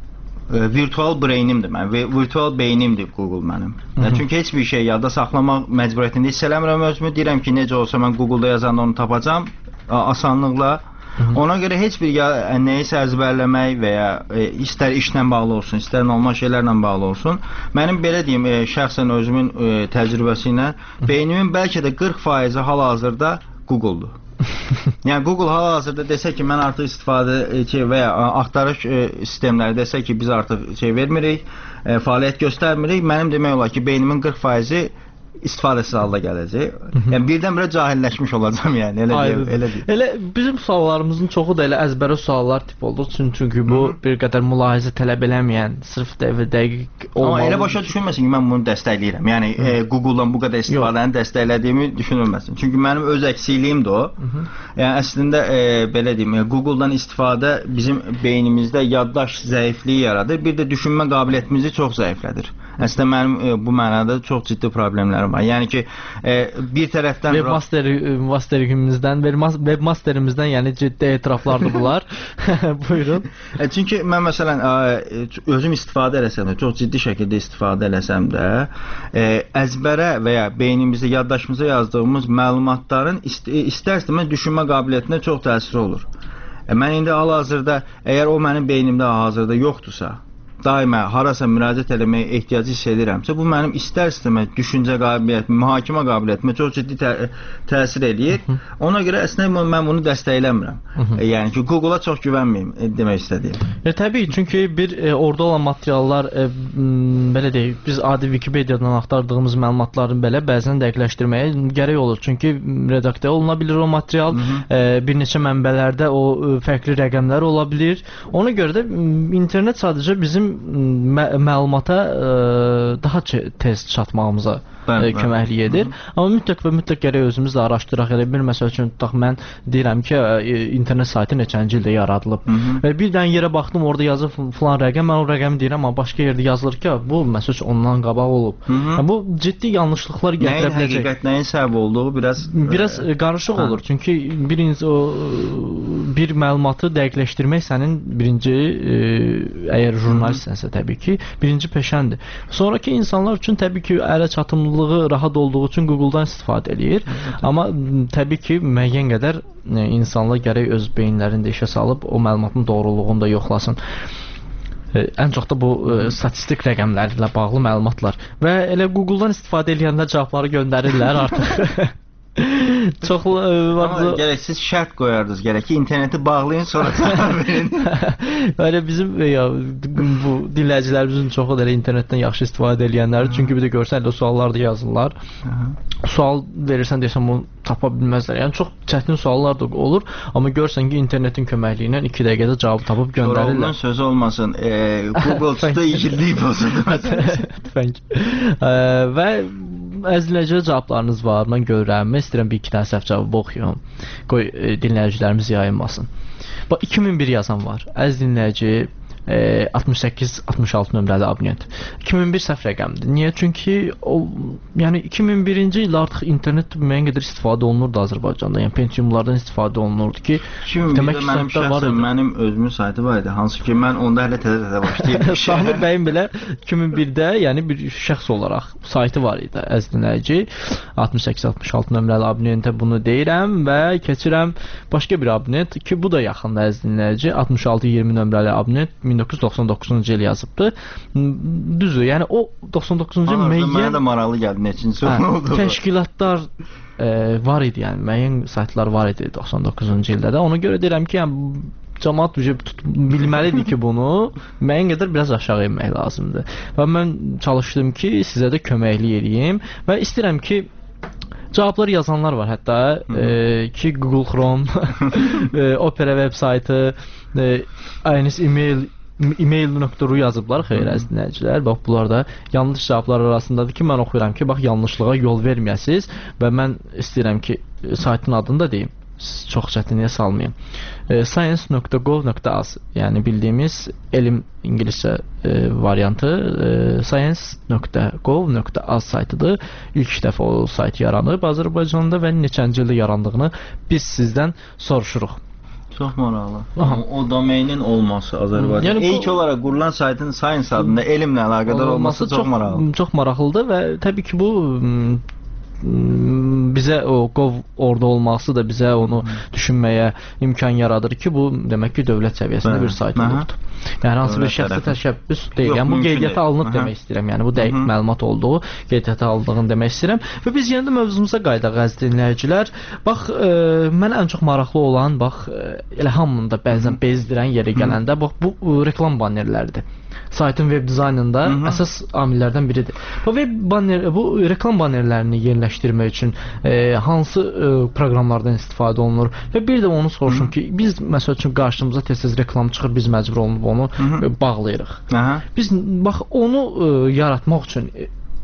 e, virtual brainimdir mən, virtual beynimdir Google mənim. Hı-hı. Çünki heç bir şey yadda saxlamaq məcburiyyətində hiss eləmirəm özümü, deyirəm ki, necə olsa mən Google-da yazanda onu tapacam, asanlıqla. Hı-hı. Ona görə heç bir ya, nəyisə əzbərləmək və ya e, istər işlə bağlı olsun, istər normal şeylərlə bağlı olsun. Mənim belə deyim, e, şəxsən özümün e, təcrübəsi ilə beynimin bəlkə də qırx faizi hal-hazırda Google-dur. Yəni Google hal-hazırda desə ki, mən artıq istifadə e, və ya axtarış e, sistemləri desə ki, biz artıq şey vermirik, e, fəaliyyət göstərmirik, mənim demək olar ki, beynimin qırx faizi istifadəsiz halda gələcək. Yəni birdən-birə cahilləşmiş olacağam, yəni elə deyim, elə deyim. Elə bizim suallarımızın çoxu da elə əzbərə suallar tip oldu. Çünki, çünki bu Hı -hı. bir qədər mülahizə tələb eləməyən, sırf dəqiq olmalı. Amma elə başa düşülməsin ki, mən bunu dəstəkləyirəm. Yəni e, Google-dan bu qədər istifadəni dəstəklədiyimi düşünülməsin. Çünki mənim öz əksiyiliyimdir o. Hı -hı. Yəni əslində e, belə deyim, Google-dan istifadə bizim beynimizdə yaddaş zəifliyi yaradır. Bir də düşünmə qabiliyyətimizi çox zəiflədir. Əslində mənim e, bu mənada çox ciddi problemlərim var. Yəni ki, e, bir tərəfdən webmaster masterimizdən, webmasterimizdən, yəni ciddi etiraflardır bunlar. Buyurun. E, çünki mən məsələn e, özüm istifadə eləsəm də, çox ciddi şəkildə istifadə eləsəm də, e, əzbərə və ya beynimizdə, yaddaşımıza yazdığımız məlumatların ist istər-istəməz düşünmə qabiliyyətinə çox təsir olur. E, mən indi hal-hazırda, əgər o mənim beynimdə hazırda yoxdursa, daima harasa müraciət eləməyə ehtiyacı hiss edirəmsə, bu mənim istər-istəməz düşüncə qabiliyyətimə, mühakimə qabiliyyətimə çox ciddi tə təsir eləyir. Ona görə əslində mən bunu dəstəkləmirəm. E, yəni ki, Google-a çox güvənməyim e, demək istədiyim. E, təbii, çünki bir e, orada olan materiallar, e, belə deyək, biz adi Wikipediadan axtardığımız məlumatların belə bəzən dəqiqləşdirməyə gərək olur. Çünki redaktə oluna bilir o material, e, bir neçə mənbələrdə o e, fərqli rəqəmlər ola bilir. Ona görə də internet sadəcə bizim mə məlumata ə, daha tez çatmağımıza ə, köməklik edir. Hı -hı. Amma mütləq və mütləq gərək özümüz də araşdıraq. Elə bir məsəl üçün tutaq, mən deyirəm ki, ə, internet saytı neçənci ildə yaradılıb. Hı -hı. Və bir dənə yerə baxdım, orada yazıb filan rəqəm, mən o rəqəmi deyirəm, amma başqa yerdə yazılır ki, bu məsəl üçün ondan qabaq olub. Hı -hı. Yəni, bu ciddi yanlışlıqlar gətirə biləcək. Nəyin həqiqət, nəyin səbəb olduğu biraz biraz ə, qarışıq olur. Çünki birinci o bir məlumatı dəqiqləşdirmək sənin birinci ə, əgər jurnalist sənsə təbii ki, birinci peşəndir. Sonraki insanlar üçün təbii ki, ələ çatımlılığı rahat olduğu üçün Google-dan istifadə eləyir. Amma təbii ki, müəyyən qədər insanlar gərək öz beyinlərində işə salıb o məlumatın doğruluğunu da yoxlasın. Ən çox da bu ə, statistik rəqəmlərlə bağlı məlumatlar. Və elə Google-dan istifadə edənlər cavabları göndərirlər artıq. Çox Amma gərək siz şərt qoyardınız, gərək ki, interneti bağlayın, sonra cavab verin. Elə bizim ya, bu dinləyicilərimizin çoxu da elə internetdən yaxşı istifadə edənlərdir. Çünki bir də görsən elə suallar da yazırlar. Sual verirsən deyəsən bunu tapa bilməzlər. Yəni çox çətin suallar da olur, amma görsən ki, internetin köməkliyi ilə iki dəqiqədə cavab tapıb göndərirlər. Onun sözü olmasın. E, Google çıxdı igidlik bozuldu. Thank you. Və əzləyici cavablarınız var. Mən görürəm. Mən istəyirəm bir iki dənə səhv cavabı oxuyum. Qoy e, dinləyicilərimiz yayınmasın. Bax, iki min bir yazan var. Əziz dinləyici, e, altmış səkkiz altmış altı nömrəli abunent. iki min bir səhv rəqəmdir. Niyə? Çünki o, yəni iki min birinci ildə artıq internet müəyyən qədər istifadə olunurdu Azərbaycanda. Yəni Pentiumlardan istifadə olunurdu ki, iki min birdə mənim şəxsən mənim özümün saytı var idi. Hansı ki, mən onda hələ təzə-təzə başlayırdım. Samir bəyin belə iki min birdə yəni bir şəxs olaraq saytı var idi, əziz dinləyici. altmış səkkiz altmış altı nömrəli abunentə bunu deyirəm və keçirəm başqa bir abunent ki, bu da yaxında, əziz dinləyici. altmış altı iyirmi nömrəli abunent min doqquz yüz doxsan doqquzuncu il yazıbdı. Düzdür, yəni o doxsan doqquzuncu il müəyyən... Mənə də maraqlı gəldi, neçinci hə, oldu. Təşkilatlar e, var idi, yəni müəyyən saytlar var idi doxsan doqquzuncu ildə də. Ona görə deyirəm ki, yəni cəmaət bilməlidir ki, bunu müəyyən qədər biraz aşağı inmək lazımdır. Və mən çalışdım ki, sizə də köməklik edeyim və istəyirəm ki, cavabları yazanlar var hətta e, ki, Google Chrome, e, Opera web saytı, e, aynis email email nöqtə ru yazıblar, xeyr əziz dinləyicilər. Bax, bunlar da yanlış cavablar arasındadır ki, mən oxuyuram ki, bax, yanlışlığa yol verməyəsiniz və mən istəyirəm ki, saytın adını da deyim. Çox çətinliyə salmayayım. E, science nöqtə gov nöqtə az, yəni bildiyimiz elm ingiliscə e, variantı e, science nöqtə gov nöqtə az saytıdır. İlk dəfə o sayt yaranıb Azərbaycanda və neçənci ildə yarandığını biz sizdən soruşuruq. Çox maraqlı. O, o domeinin olması Azərbaycanda. Yəni, İlk olaraq qurulan saytın science adında elmlə əlaqədar olması, olması çox, çox maraqlı. Çox maraqlıdır və təbii ki, bu bizə o Gov orada olması da bizə onu düşünməyə imkan yaradır ki, bu demək ki, dövlət səviyyəsində bir sayt olubdur. Yəni hansı bir şəxsi təşəbbüs deyil. Yəni bu qeydiyyata alınıb demək istəyirəm. Yəni bu dəqiq məlumat olduğu, qeydiyyata alındığını demək istəyirəm. Və biz yenə də mövzumuza qayıdaq, əziz dinləyicilər. Bax, e, mən ən çox maraqlı olan, bax, elə hamını da bəzən bezdirən yerə gələndə, bax, bu reklam bannerləridir. Saytın web dizaynında Hı -hı. əsas amillərdən biridir. Bu web banner, bu reklam bannerlərini yerləşdirmək üçün e, hansı e, proqramlardan istifadə olunur? Və bir də onu soruşum Hı -hı. ki, biz məsəl üçün qarşımıza tez-tez reklam çıxır, biz məcbur olunub onu Hı -hı. E, bağlayırıq. Aha. Biz bax onu e, yaratmaq üçün e,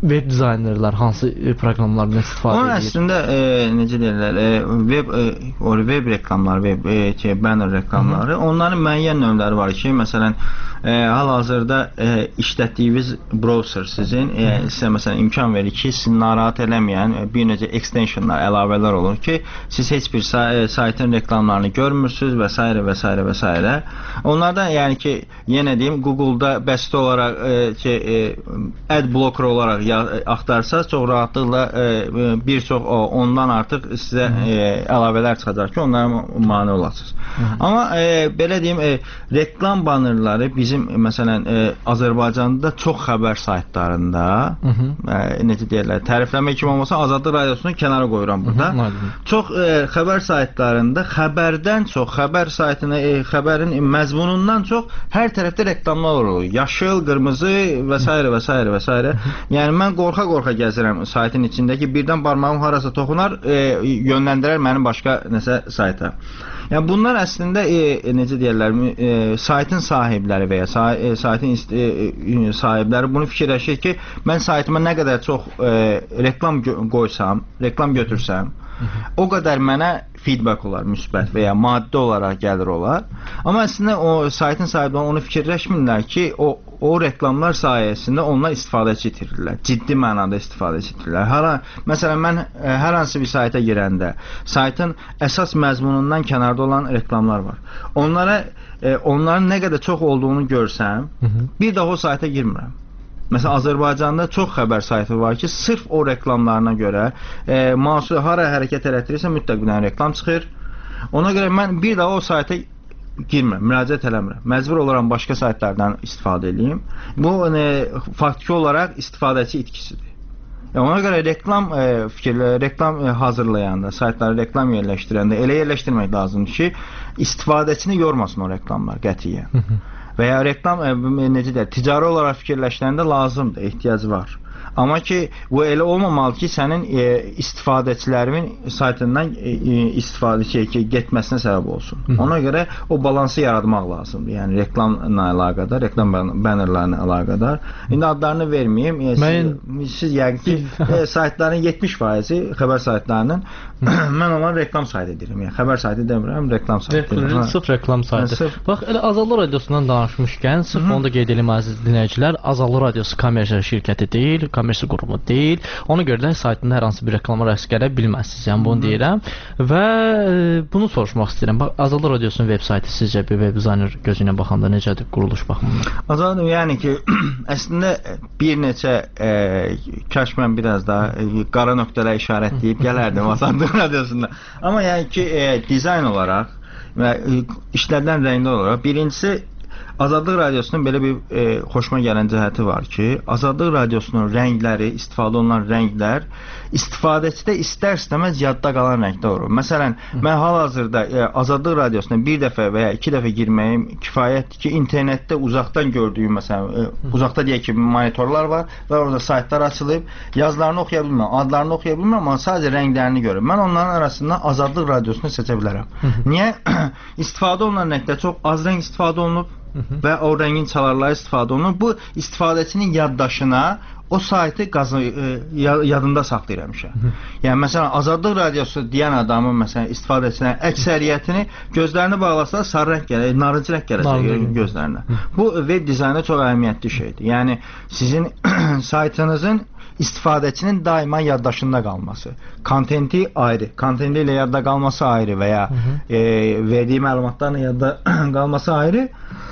web dizaynerlər hansı proqramlardan istifadə Onun edir? əslində e, necə deyirlər, e, web e, o web reklamları, web e, ki, banner reklamları, Hı -hı. onların müəyyən növləri var ki, məsələn, e, hal-hazırda e, işlətdiyiniz browser sizin e, sizə məsələn imkan verir ki, sizi narahat eləməyən e, bir necə extensionlar, əlavələr olur ki, siz heç bir say saytın reklamlarını görmürsüz və s. və s. və s. Onlardan yəni ki, yenə deyim, Google-da bəsit olaraq e, ki, e, ad blocker olaraq ya, axtarsaz çox rahatlıqla e, bir çox o, ondan artıq sizə e, əlavələr çıxacaq ki, onlara mane olasınız. Hı -hı. Amma e, belə deyim, e, reklam bannerları bizim məsələn e, Azərbaycanda çox xəbər saytlarında, Hı -hı. E, necə deyirlər, tərifləmə kimi olmasa Azadlıq Radiosunu kənara qoyuram burada. Hı -hı. Çox e, xəbər saytlarında xəbərdən çox, xəbər saytına, e, xəbərin məzmunundan çox hər tərəfdə reklamlar olur. Yaşıl, qırmızı və s. və s. və s. Yəni mən qorxa-qorxa gəzirəm saytın içindəki, birdən barmağım harasa toxunar, e, yönləndirər mənim başqa nəsə sayta. Yəni bunlar əslində e, necə deyirlər, e, saytın sahibləri və ya say e, saytın e, e, sahibləri bunu fikirləşir ki, mən saytıma nə qədər çox e, reklam qoysam, reklam götürsəm, o qədər mənə feedback olar, müsbət və ya maddi olaraq gəlir olar. Amma əslində o saytın sahibləri onu fikirləşmirlər ki, o o reklamlar sayəsində onlar istifadəçi itirirlər. Ciddi mənada istifadəçi itirirlər. Hər, məsələn, mən ə, hər hansı bir sayta girəndə saytın əsas məzmunundan kənarda olan reklamlar var. Onlara ə, onların nə qədər çox olduğunu görsəm, Hı -hı. bir daha o sayta girmirəm. Məsələn, Azərbaycanda çox xəbər saytı var ki, sırf o reklamlarına görə e, mahsul hara hərəkət elətdirirsə mütləq bir dənə reklam çıxır. Ona görə mən bir daha o sayta girmirəm, müraciət eləmirəm. Məcbur olaram başqa saytlardan istifadə edeyim. Bu e, faktiki olaraq istifadəçi itkisidir. Yəni, ona görə reklam e, fikirlə, reklam e, hazırlayanda, saytları reklam yerləşdirəndə elə yerləşdirmək lazımdır ki, istifadəçini yormasın o reklamlar qətiyyən. Və ya reklam e, necə deyək, ticari olaraq fikirləşəndə lazımdır, ehtiyac var. Amma ki, bu elə olmamalı ki, sənin e, istifadəçilərin saytından e, istifadə şey, ki, getməsinə səbəb olsun. Hı -hı. Ona görə o balansı yaratmaq lazımdır. Yəni reklamla əlaqədar, reklam bannerlərlə əlaqədar. İndi adlarını verməyim. E, Mən... Siz, siz yəqin ki, e, saytların yetmiş faizi xəbər saytlarının mən onları reklam saytı edirəm. Yəni xəbər saytı demirəm, reklam saytı edirəm. Sırf reklam saytı. Sırf... Bax, elə Azadlıq Radiosundan danışmışkən, sırf onu da qeyd edelim əziz dinləyicilər, Azadlıq Radiosu kommersiya şirkəti deyil, kommersiya qurumu deyil. Ona görə də saytında hər hansı bir reklama rast gələ bilməzsiniz. Yəni bunu deyirəm və e, bunu soruşmaq istəyirəm. Bax, Azadlıq Radiosunun veb saytı sizcə bir web dizayner gözü ilə baxanda necədir quruluş baxımından? Azadlıq, yəni ki, əslində bir neçə e, kaş mən biraz daha e, qara nöqtələ işarət deyib gələrdim Azadlıq Radiosunda. Amma yəni ki, e, dizayn olaraq və e, işlədilən rənglər olaraq birincisi Azadlıq Radiosunun belə bir e, xoşuma gələn cəhəti var ki, Azadlıq Radiosunun rəngləri, istifadə olunan rənglər istifadəçidə istər-istəməz yadda qalan rəngdə olur. Məsələn, mən hal-hazırda e, Azadlıq Radiosuna bir dəfə və ya iki dəfə girməyim kifayətdir ki, internetdə uzaqdan gördüyüm, məsələn, e, uzaqda deyək ki, monitorlar var və orada saytlar açılıb, yazılarını oxuya bilmirəm, adlarını oxuya bilmirəm, amma sadəcə rənglərini görürəm. Mən onların arasında Azadlıq Radiosunu seçə bilərəm. Niyə? İstifadə olunan rəngdə çox az rəng istifadə olunub və o rəngin çalarları istifadə olunur. Bu istifadəçinin yaddaşına o saytı qazı, e, yadında saxlayır həmişə. Yəni məsələn Azadlıq Radiosu deyən adamın məsələn istifadəçilərin əksəriyyətini gözlərini bağlasa sarı rəng gəlir, narıncı rəng gələcək gözlərinə. Bu web dizaynda çox əhəmiyyətli şeydir. Yəni sizin saytınızın istifadəçinin daima yaddaşında qalması. Kontenti ayrı, kontenti ilə yadda qalması ayrı və ya e, verdiyi məlumatlarla yadda qalması ayrı.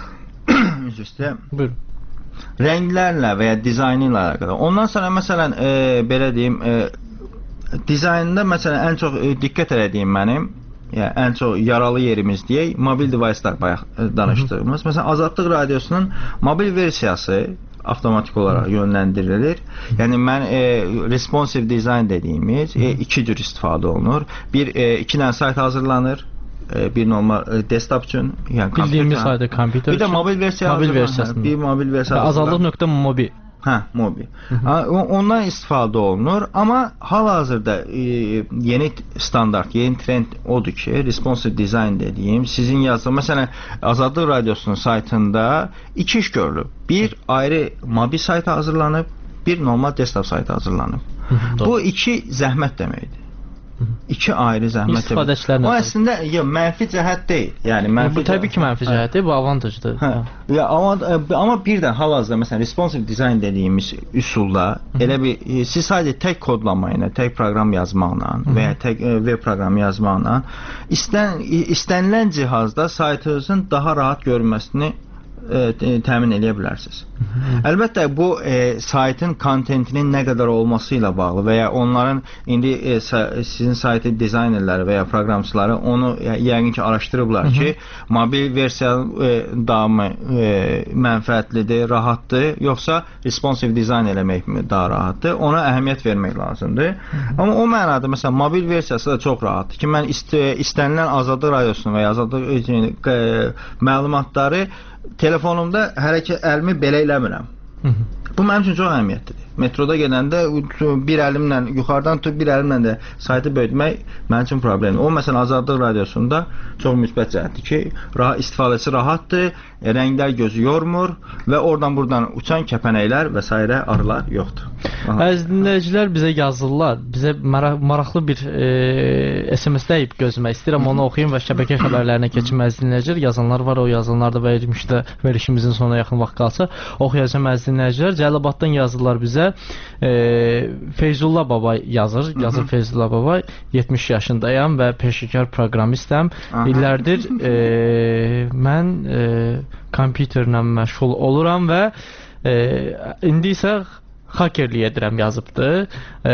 Üstə rənglərlə və ya dizaynı ilə əlaqədar. Ondan sonra məsələn e, belə deyim, e, dizaynında məsələn ən çox e, diqqət elədiyim mənim, yəni ən çox yaralı yerimiz deyək, mobil devicelər bayaq e, danışdığımız. Məsələn Azadlıq Radiosunun mobil versiyası avtomatik olaraq yönləndirilir. Yəni mən e, responsive design dediyimiz e, iki cür istifadə olunur. Bir e, iki dənə sayt hazırlanır. Bir normal desktop üçün, yəni bildiyimiz sayda kompüter. Bir də mobil versiya, mobil versiyası. Bir mobil versiya. Azadlıq.mobi. Hə, mobi. Ondan istifadə olunur, amma hal-hazırda e, yeni standart, yeni trend odur ki, responsive design dediyim, sizin yazdığınız, məsələn, Azadlıq Radiosunun saytında iki iş görülüb. Bir, ayrı mobil sayt hazırlanıb, bir normal desktop saytı hazırlanıb. Bu iki zəhmət deməkdir. İki ayrı zəhmət deməkdir. O əslində ya, mənfi cəhət deyil. Yəni mənfi bu təbii ki, mənfi cəhətdir, bu avantajdır. Hə. Ya, amma, amma bir də hal-hazırda məsələn responsive design dediyimiz üsulla elə bir siz sadəcə tək kodlama ilə, tək proqram yazmaqla və ya tək web proqramı yazmaqla istən istənilən cihazda saytınızın daha rahat görünməsini E, təmin edə bilərsiniz. Əlbəttə bu e, saytın kontentinin nə qədər olması ilə bağlı və ya onların indi e, sa sizin saytın dizaynerləri və ya proqramçıları onu yəqin ki araşdırıblar Hı -hı. ki, mobil versiya e, daha mı e, mənfəətlidir, rahatdır, yoxsa responsive dizayn eləmək mi daha rahatdır? Ona əhəmiyyət vermək lazımdır. Hı -hı. Amma o mənada məsələn mobil versiyası da çox rahatdır ki, mən ist istənilən Azadlıq Radiosunu və ya Azadlıq e, məlumatları telefonumda hərəkət əlimi belə eləmirəm. Hı -hı. Bu mənim üçün çox əhəmiyyətlidir. Metroda gedəndə bir əlimlə yuxarıdan tutub bir əlimlə də saytı böyütmək mənim üçün problemdir. O məsələn Azadlıq Radiosunda çox müsbət cəhətdir ki, rahat istifadəçi rahatdır, rənglər gözü yormur və oradan buradan uçan kəpənəklər və s. arılar yoxdur. Əziz dinləyicilər bizə yazırlar. Bizə maraqlı bir e, S M S dəyib gözümə. İstəyirəm onu oxuyum və şəbəkə xəbərlərinə keçim. Əziz dinləyicilər, yazanlar var, o yazanlar da verilmişdə verişimizin sonuna yaxın vaxt qalsa oxuyacağım. Əziz dinləyicilər, Cəlilabaddan yazırlar bizə. E, Feyzullah baba yazır. Yazır Feyzullah baba. yetmiş yaşındayam və peşəkar proqramistəm. İllərdir e, mən e, kompüterlə məşğul oluram və e, indi isə hakerlik edirəm yazıbdır. E,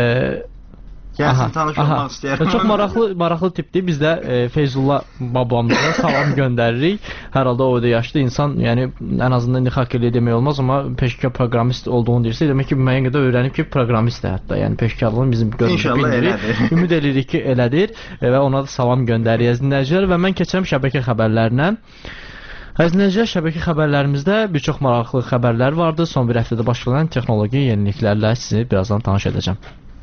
Gəlsin tanış olmaq istəyirəm. Çox maraqlı, maraqlı tipdir. Biz də e, Feyzullah babamıza salam göndəririk. Hər halda o da yaşlı insan, yəni ən azından indi hakerlik demək olmaz, amma peşəkar proqramist olduğunu deyirsə, demək ki, müəyyən qədər öyrənib ki, proqramistdir hətta. Yəni peşəkarlığın bizim gözümüzdə bilmirik. Ümid edirik ki, elədir e, və ona da salam göndəririk əziz dinləyicilər və mən keçirəm şəbəkə xəbərlərinə. Əziz dinləyicilər, şəbəkə xəbərlərimizdə bir çox maraqlı xəbərlər vardı. Son bir həftədə baş verən texnoloji yeniliklərlə sizi birazdan tanış edəcəm.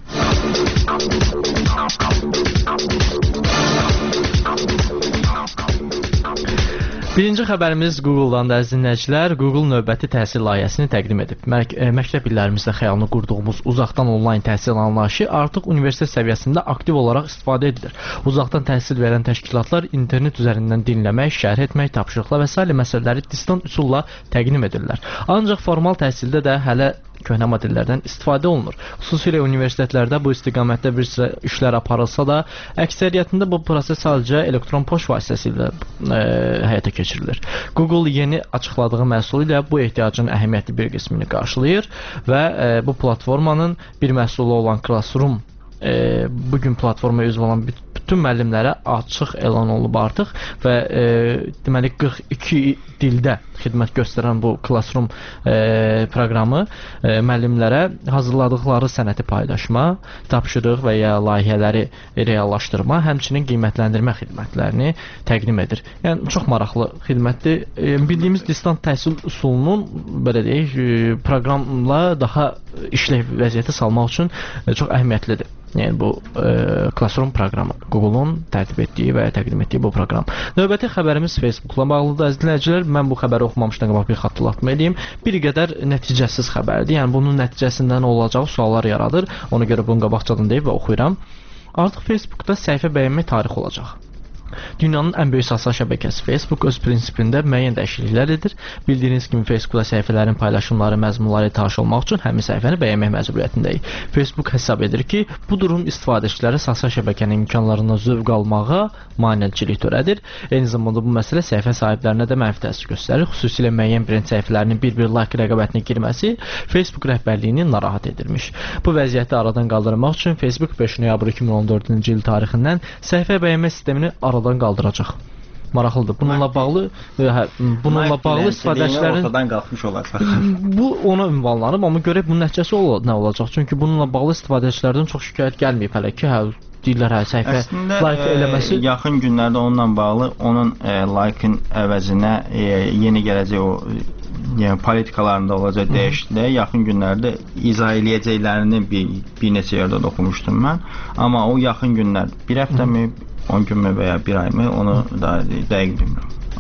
Birinci xəbərimiz Google-dan da əziz dinləyicilər. Google növbəti təhsil layihəsini təqdim edib. Mək məktəb illərimizdə xəyalını qurduğumuz uzaqdan onlayn təhsil anlayışı artıq universitet səviyyəsində aktiv olaraq istifadə edilir. Uzaqdan təhsil verən təşkilatlar internet üzərindən dinləmək, şərh etmək, tapşırıqlar və sairə məsələləri distant üsulla təqdim edirlər. Ancaq formal təhsildə də hələ köhnə modellərdən istifadə olunur. Xüsusilə universitetlərdə bu istiqamətdə bir sıra işlər aparılsa da, əksəriyyətində bu proses sadəcə elektron poçt vasitəsilə e, həyata keçirilir. Google yeni açıqladığı məhsul ilə bu ehtiyacın əhəmiyyətli bir qismini qarşılayır və e, bu platformanın bir məhsulu olan Classroom e, bugün platformaya üzv olan bütün müəllimlərə açıq elan olunub artıq və e, deməli qırx iki dildə xidmət göstərən bu Classroom e, proqramı e, müəllimlərə hazırladıqları sənəti paylaşma, tapşırıq və ya layihələri reallaşdırma, həmçinin qiymətləndirmə xidmətlərini təqdim edir. Yəni çox maraqlı xidmətdir. E, bildiyimiz distant təhsil üsulunun belə deyək, e, proqramla daha işləv vəziyyətə salmaq üçün e, çox əhəmiyyətlidir. Yəni bu e, Classroom proqramı, Google-un tərtib etdiyi və təqdim etdiyi bu proqram. Növbəti xəbərimiz Facebook-la bağlıdır. Əziz dinləyicilər, mən bu xəbəri oxumamışdan qabaq bir xatırlatma edeyim. Bir qədər nəticəsiz xəbərdir. Yəni bunun nəticəsində nə olacağı suallar yaradır. Ona görə bunu qabaqcadan deyib və oxuyuram. Artıq Facebookda səhifə bəyənmək tarixi olacaq. Dünyanın ən böyük sosial şəbəkəsi Facebook öz prinsipində müəyyən dəyişikliklər edir. Bildiyiniz kimi Facebookda səhifələrin paylaşımları, məzmunları tanış olmaq üçün həmin səhifəni bəyənmək məcburiyyətindəyik. Facebook hesab edir ki, bu durum istifadəçilərə sosial şəbəkənin imkanlarından zövq almağa maneçilik törədir. Eyni zamanda bu məsələ səhifə sahiblərinə də mənfi təsir göstərir. Xüsusilə müəyyən brend səhifələrinin bir-bir like rəqabətinə girməsi Facebook rəhbərliyini narahat edirmiş. Bu vəziyyəti aradan qaldırmaq üçün Facebook beş noyabr iki min on dördüncü il tarixindən səhifə bəyənmə sistemini aradan qaldıracaq. Maraqlıdır. Bununla bağlı hə, bununla bağlı istifadəçilərin ortadan qalxmış olacaq. Bu ona ünvanlanıb, amma görək bunun nəticəsi nə olacaq? Çünki bununla bağlı istifadəçilərdən çox şikayət gəlməyib hələ ki, hə deyirlər hə səhifə əslində, like eləməsi. E, yaxın günlərdə onunla bağlı onun e, like-ın əvəzinə e, yeni gələcək o yəni politikalarında olacaq dəyişikliklər yaxın günlərdə izah eləyəcəklərini bir, bir neçə yerdə oxumuşdum mən. Amma o yaxın günlər bir həftəmi, on günmü və ya bir ayımı onu da dəqiq bilmirəm.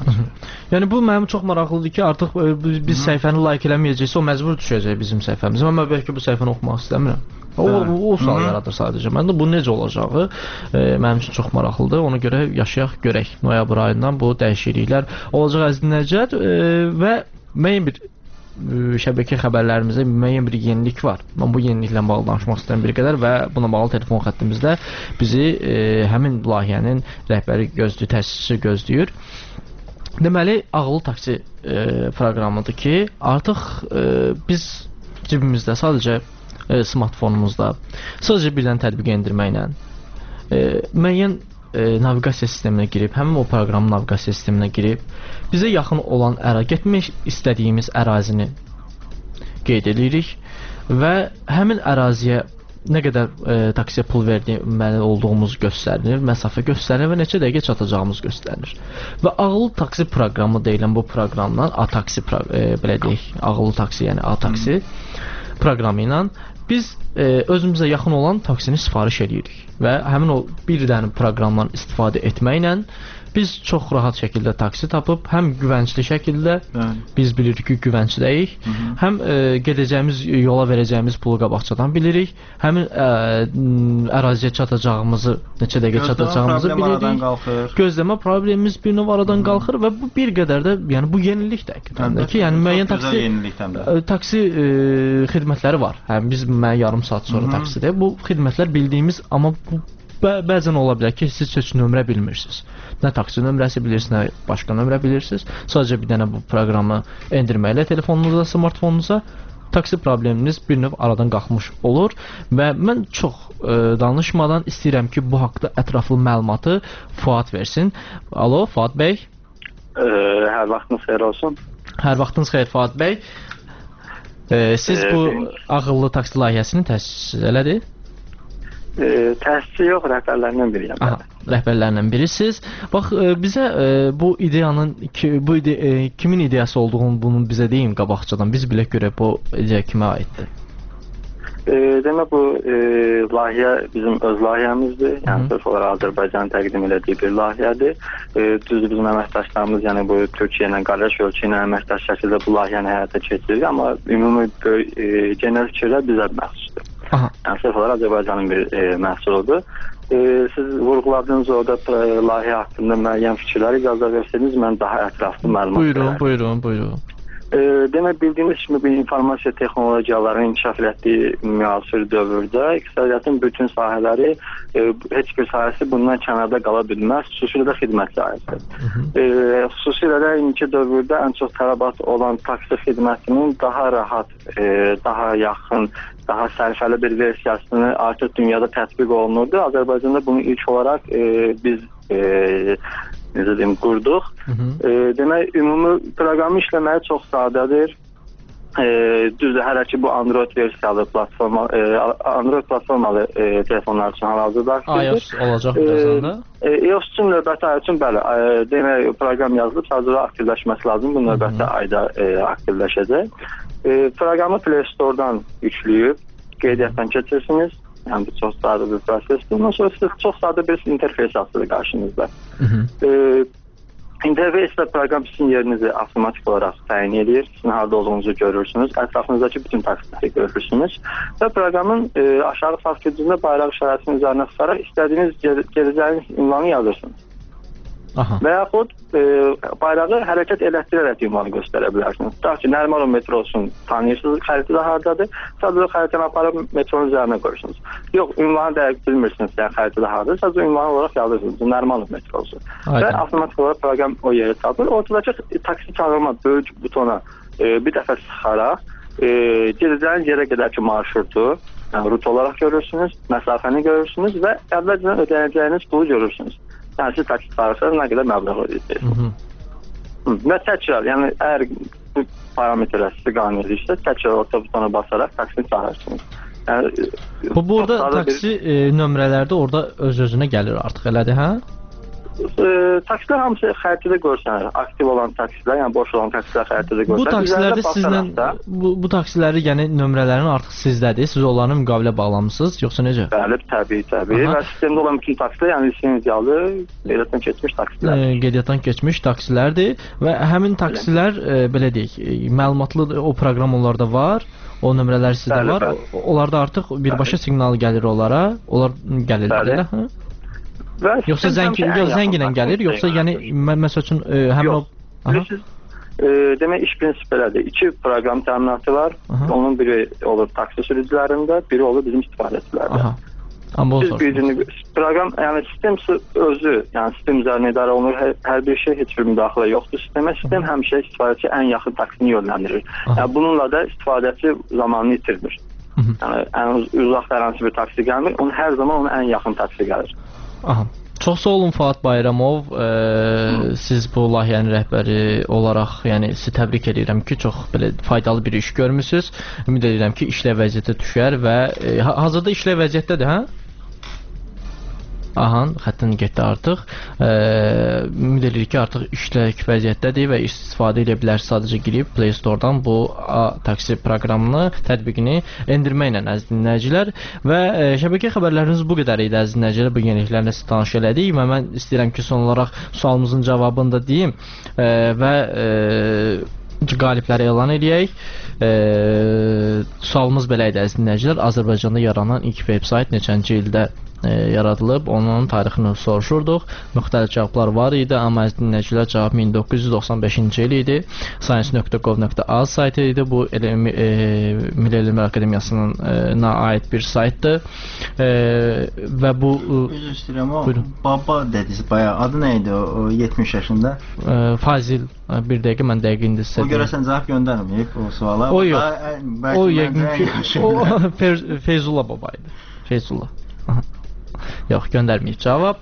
Yəni bu mənim çox maraqlıdır ki, artıq biz Hı. səhifəni like eləməyəcəksə, o məcbur düşəcək bizim səhifəmizə. Amma bəlkə bu səhifəni oxumaq istəmirəm. O, o, o sual Hı. yaradır sadəcə. Məndə bu necə olacağı e, mənim üçün çox maraqlıdır. Ona görə yaşayaq, görək. Noyabr ayından bu dəyişikliklər olacaq əziz dinləyicilər e, və müəyyən bir e, şəbəkə xəbərlərimizdə müəyyən bir yenilik var. Mən bu yeniliklə bağlı danışmaq istəyirəm bir qədər və buna bağlı telefon xəttimizdə bizi e, həmin layihənin rəhbəri gözləyir, təsisçisi gözləyir. Deməli, ağıllı taksi e, proqramıdır ki, artıq e, biz cibimizdə sadəcə e, smartfonumuzda sadəcə birdən tətbiq endirməklə e, müəyyən e, naviqasiya sisteminə girib, həmin o proqramın naviqasiya sisteminə girib, bizə yaxın olan əra, getmək istədiyimiz ərazini qeyd edirik və həmin əraziyə nə qədər e, taksiyə pul verməli olduğumuz göstərilir, məsafə göstərilir və neçə dəqiqə çatacağımız göstərilir. Və ağıllı taksi proqramı deyilən bu proqramdan A-taksi e, belə deyək, ağıllı taksi, yəni A-taksi proqramı ilə biz e, özümüzə yaxın olan taksini sifariş edirik və həmin o bir dənə proqramdan istifadə etməklə biz çox rahat şəkildə taksi tapıb, həm güvəncli şəkildə Bəli. biz bilirik ki, güvəncdəyik, Hı -hı. həm e, gedəcəyimiz yola verəcəyimiz pulu qabaqcadan bilirik, həmin e, əraziyə çatacağımızı, neçə dəqiqə Gözləmə çatacağımızı bilirik. Gözləmə problemimiz bir növ aradan Hı -hı. qalxır və bu bir qədər də, yəni bu yenilik də həqiqətən ki, yəni müəyyən taksi e, taksi e, xidmətləri var. Həm biz müəyyən yarım saat sonra Hı -hı. taksidə bu xidmətlər bildiyimiz, amma bu bəzən ola bilər ki, siz heç nömrə bilmirsiniz. Nə taksi nömrəsi bilirsiniz, nə başqa nömrə bilirsiniz. Sadəcə bir dənə bu proqramı endirməklə telefonunuza, smartfonunuza taksi probleminiz bir növ aradan qalxmış olur və mən çox e, danışmadan istəyirəm ki, bu haqda ətraflı məlumatı Fuad versin. Alo, Fuad bəy. E, hər vaxtınız xeyir olsun. Hər vaxtınız xeyir, Fuad bəy. E, siz e, bu e, ağıllı taksi layihəsinin təsisçisi, elədir? E, təsisçi yox, rəhbərlərindən biriyəm. Aha, rəhbərlərindən birisiz. Bax, e, bizə e, bu ideyanın ki, bu ide, e, kimin ideyası olduğunu bunu bizə deyin qabaqcadan. Biz bilək görək bu ideya kimə aiddir. E, demək bu e, layihə bizim öz layihəmizdir. Yəni sırf olaraq Azərbaycanın təqdim etdiyi bir layihədir. E, düzdür, bizim əməkdaşlarımız, yəni bu Türkiyə ilə qardaş ölkə ilə əməkdaş şəkildə bu layihəni həyata keçiririk, amma ümumi e, genel fikirlər bizə məxsusdur. Aha. Yəni sırf olaraq Azərbaycanın bir e, məhsuludur. E, siz vurğuladığınız orada e, layihə haqqında müəyyən fikirləri icazə versəniz, mən daha ətraflı məlumat Buyurun, verəm. buyurun, buyurun. E, demək, bildiyimiz kimi bir informasiya texnologiyalarının inkişaf etdiyi müasir dövrdə iqtisadiyyatın bütün sahələri, e, heç bir sahəsi bundan kənarda qala bilməz, xüsusilə də xidmət sahəsi. E, xüsusilə də indiki dövrdə ən çox tələbat olan taksi xidmətinin daha rahat, e, daha yaxın, daha sərfəli bir versiyasını artıq dünyada tətbiq olunurdu. Azərbaycanda bunu ilk olaraq e, biz e, necə deyim, qurduq. Hı -hı. E, demək, ümumi proqramı işləməyi çox sadədir. E, düzdür, hələ ki bu Android versiyalı platforma, e, Android platformalı e, telefonlar üçün hal-hazırda iOS olacaq birazdan da. E, iOS üçün növbəti ay üçün bəli, e, demək, proqram yazılıb, sadəcə aktivləşməsi lazım. Bu növbəti Hı -hı. ayda e, aktivləşəcək. E, proqramı Play Store-dan yükləyib, qeydiyyatdan keçirsiniz. Yəni bu çox sadə bir prosesdir. Ondan sonra siz çox sadə bir interfeys açılır qarşınızda. Hı -hı. E, interfeyslə proqram sizin yerinizi avtomatik olaraq təyin edir. Sizin harada olduğunuzu görürsünüz. Ətrafınızdakı bütün taksiləri görürsünüz. Və proqramın e, aşağı sağ küncündə bayraq işarəsinin üzərinə tutaraq istədiyiniz gedəcəyiniz ünvanı yazırsınız. Aha. Və yaxud e, bayrağı hərəkət elətdirərək ünvanı göstərə bilərsiniz. Tutaq ki, Nərimanov metrosun tanıyırsınız, xəritədə hardadır. Sadəcə xəritəni aparıb metronun üzərinə qoyursunuz. Yox, ünvanı dəqiq bilmirsiniz, yəni xəritədə hardadır. Sadəcə ünvanı olaraq yazırsınız. Nərimanov metrosu. Aynen. Və avtomatik olaraq proqram o yeri tapır. Ortadakı taksi çağırma böyük butona e, bir dəfə sıxaraq e, gedəcəyiniz yerə qədərki marşrutu, yəni rut olaraq görürsünüz, məsafəni görürsünüz və əvvəlcədən ödənəcəyiniz pulu görürsünüz. Yəni siz taksi çağırırsanız nə qədər məbləğ ödəyəcəksiniz. Və təkrar, yəni əgər bu parametrlər sizi qane edirsə, təkrar orta butona basaraq taksini çağırırsınız. Yəni, bu burada taksi bir... e, nömrələrdə orada öz-özünə gəlir artıq, elədir, hə? e, taksilər hamısı xəritədə görsənir. Aktiv olan taksilər, yəni boş olan taksilər xəritədə görsənir. Bu taksilərdə sizlə bu, bu taksiləri, yəni nömrələrin artıq sizdədir. Siz onlarla müqavilə bağlamısınız, yoxsa necə? Bəli, təbii, təbii. Aha. Və sistemdə olan bütün taksilər, yəni lisenziyalı, qeydiyyatdan keçmiş taksilər. E, qeydiyyatdan keçmiş taksilərdir və həmin taksilər e, belə deyək, məlumatlı o proqram onlarda var. O nömrələr sizdə bəli, var. Bəli. Onlarda artıq birbaşa siqnal gəlir onlara. Onlar gəlirlər elə, hə? Və yoxsa zəng yox, zəng ilə gəlir, yoxsa yəni məsəl üçün e, həmin o bilirsiniz, e, demək iş prinsipi belədir. İki proqram təminatı var. Aha. Onun biri olur taksi sürücülərində, biri olur bizim istifadəçilərdə. Aha. Amma o birini proqram, yəni sistem özü, yəni sistem üzərinə idarə olunur. Hər, hər bir şey, heç bir müdaxilə yoxdur sistemə. Sistem Aha. həmişə istifadəçi ən yaxın taksini yönləndirir. Aha. Yəni bununla da istifadəçi zamanını itirmir. Aha. Yəni ən uzaq hər hansı bir taksi gəlmir, onun hər zaman onun ən yaxın taksi gəlir. Aha. Çox sağ olun Fuad Bayramov. E, siz bu layihənin rəhbəri olaraq, yəni sizi təbrik edirəm ki, çox belə faydalı bir iş görmüsüz. Ümid edirəm ki, işlə vəziyyətə düşər və e, hazırda işlə vəziyyətdədir, hə? Aha, xəttin getdi artıq. E, ümid edirik ki, artıq işlək vəziyyətdədir və istifadə edə bilərsiniz. Sadəcə girib Play Store-dan bu A taksi proqramını, tətbiqini endirməklə əziz dinləyicilər. Və e, şəbəkə xəbərlərimiz bu qədər idi əziz dinləyicilər. Bu yeniliklərlə sizə tanış elədik və mən istəyirəm ki, son olaraq sualımızın cavabını da deyim e, və e, qalibləri elan edək. E, sualımız belə idi əziz dinləyicilər. Azərbaycanda yaranan ilk veb-sayt neçənci ildə e, yaradılıb? Onun tarixini soruşurduq. Müxtəlif cavablar var idi, amma əziz dinləyicilər cavab min doqquz yüz doxsan beşinci il idi. science nöqtə gov nöqtə az saytı idi. Bu e, Milli Elmlər Akademiyasının e, aid bir saytdır. E, və bu Üzr istəyirəm, o buyurun. Baba dediniz bayağı. Adı nə idi o, o yetmiş yaşında? E, Fazil. Bir dəqiqə mən dəqiq indi sizə. O görəsən cavab göndərməyib o suala. O yox. O yəqin ki, o Feyzullah baba idi. Feyzullah. Yox, göndərməyib cavab.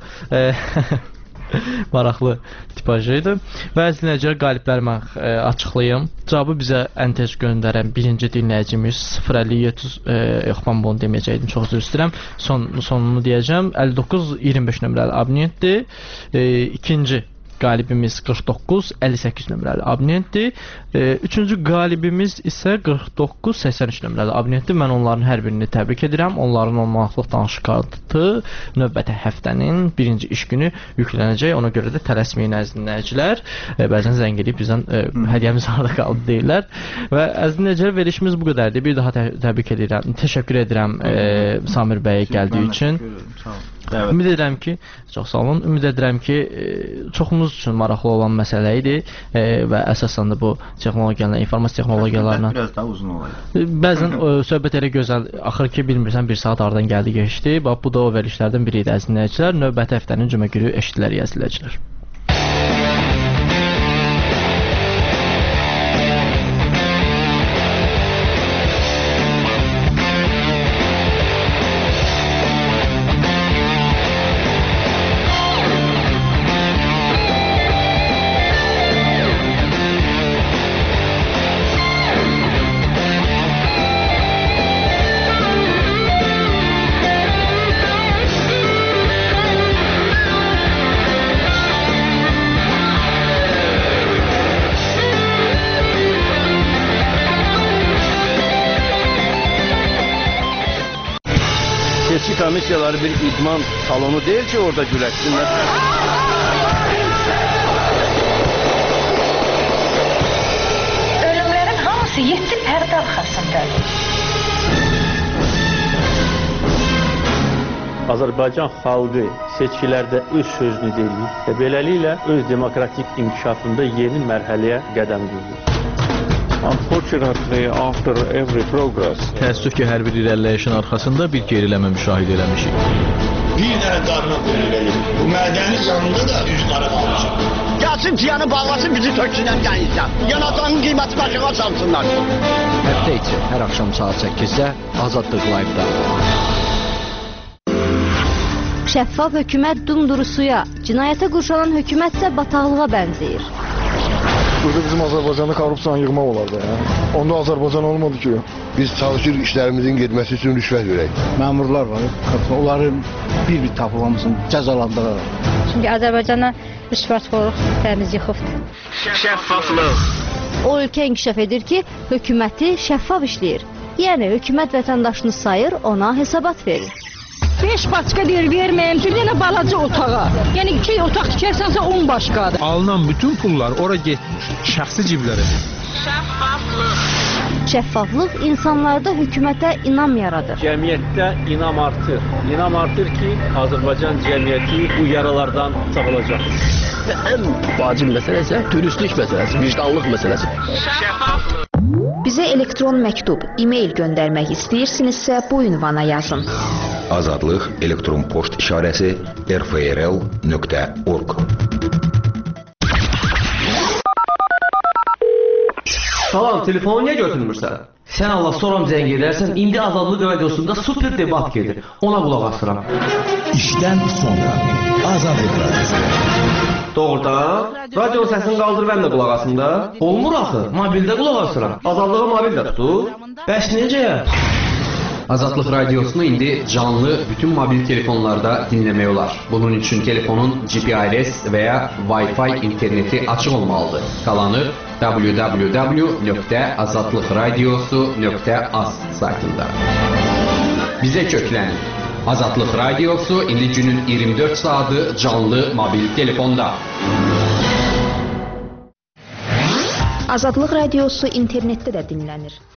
Maraqlı tipajı idi. Və əziz dinləyicilər, qalibləri mən e, açıqlayım. Cavabı bizə ən tez göndərən birinci dinləyicimiz sıfır əlli yeddi e, yox, mən bunu deməyəcəkdim, çox üzr istəyirəm. Son, sonunu deyəcəm. əlli doqquz iyirmi beş nömrəli abonentdir. E, ikinci qalibimiz qırx doqquz əlli səkkiz nömrəli abonentdir. E, üçüncü qalibimiz isə qırx doqquz səksən üç nömrəli abonentdir. Mən onların hər birini təbrik edirəm. Onların on manatlıq danış kartı növbəti həftənin birinci iş günü yüklənəcək. Ona görə də tələsməyin əziz dinləyicilər. E, bəzən zəng edib bizdən e, hədiyyəmiz harada qaldı deyirlər. Və əziz dinləyicilər, verilişimiz bu qədərdir. Bir daha tə təbrik edirəm. Təşəkkür edirəm e, Samir bəyə gəldiyi üçün. Evet. Ümid edirəm ki, çox sağ olun. Ümid edirəm ki, e, çoxumuz üçün maraqlı olan məsələ idi e, və əsasən də bu texnologiyalarla, informasiya texnologiyalarla biraz daha uzun olaydı. Bəzən e, söhbət elə gözəl, axır ki, bilmirsən bir saat aradan gəldi keçdi. Bax bu da o verilişlərdən biri idi əziz dinləyicilər. Növbəti həftənin cümə günü eşidilir əziz dinləyicilər. Seçki komissiyaları bir idman salonu değil ki orada güləşsinlər. Ölümlərin hamısı yeddi pərdə arxasındadır. Azərbaycan xalqı seçkilərdə öz sözünü deyir və beləliklə öz demokratik inkişafında yeni mərhələyə qədəm qoyur. Unfortunately, after every progress, təəssüf ki, hər bir irəliləyişin arxasında bir geriləmə müşahidə eləmişik. Bir dənə qarına qoyulur. Bu mədənin yanında da üç qara qalmışam. Gəlsin tiyanı bağlasın, bizi töksünlər gəlirsən. Yanatanın qiyməti başına çalsınlar. Həftə içi hər axşam saat səkkizdə Azadlıq Live-da. Şəffaf hökumət dumduru suya, cinayətə qurşalan hökumət isə bataqlığa bənzəyir. Burada bizim Azərbaycanı korrupsiyanı yığmaq olardı. Yəni. Onda Azərbaycan olmadı ki. Biz çalışır işlərimizin getməsi üçün rüşvət verək. Məmurlar var, onların bir-bir tapılmasını cəzalandıraraq. Çünki Azərbaycana rüşvətxorluq təmiz yıxıbdır. Şəffaflıq. O ölkə inkişaf edir ki, hökuməti şəffaf işləyir. Yəni, hökumət vətəndaşını sayır, ona hesabat verir. beş başqa yer verməyəm ki, yenə balaca otağa. Yəni iki otaq tikərsənsə on başqadır. Alınan bütün pullar ora getmiş, şəxsi ciblərə. Şəffaflıq. Şəffaflıq insanlarda hökumətə inam yaradır. Cəmiyyətdə inam artır. İnam artır ki, Azərbaycan cəmiyyəti bu yaralardan sağılacaq. Və ən vacib məsələ isə dürüstlük məsələsi, vicdanlıq məsələsi. Şəffaflıq. Bizə elektron məktub, e-mail göndərmək istəyirsinizsə bu ünvana yazın. Azadlıq elektron poçt işarəsi r f r l nöqtə org. Salam, telefonu niyə götürmürsən? Sən Allah soram zəng edərsən, indi Azadlıq radiosunda super debat gedir. Ona qulaq asıram. İşdən sonra Azadlıq radiosu. Doğrudan, radio səsini qaldır, mən də qulaq asım da. Olmur axı, mobildə qulaq asıram. Azadlığı mobildə tutur. Bəs necə? Azadlıq radiosunu indi canlı bütün mobil telefonlarda dinləmək olar. Bunun üçün telefonun G P R S və ya Wi-Fi interneti açıq olmalıdır. Qalanı w w w nöqtə azadlıqradiosu nöqtə az saytında. Bizə köklənin. Azadlıq radiosu indi günün iyirmi dörd saatı canlı mobil telefonda. Azadlıq radiosu internetdə də dinlənir.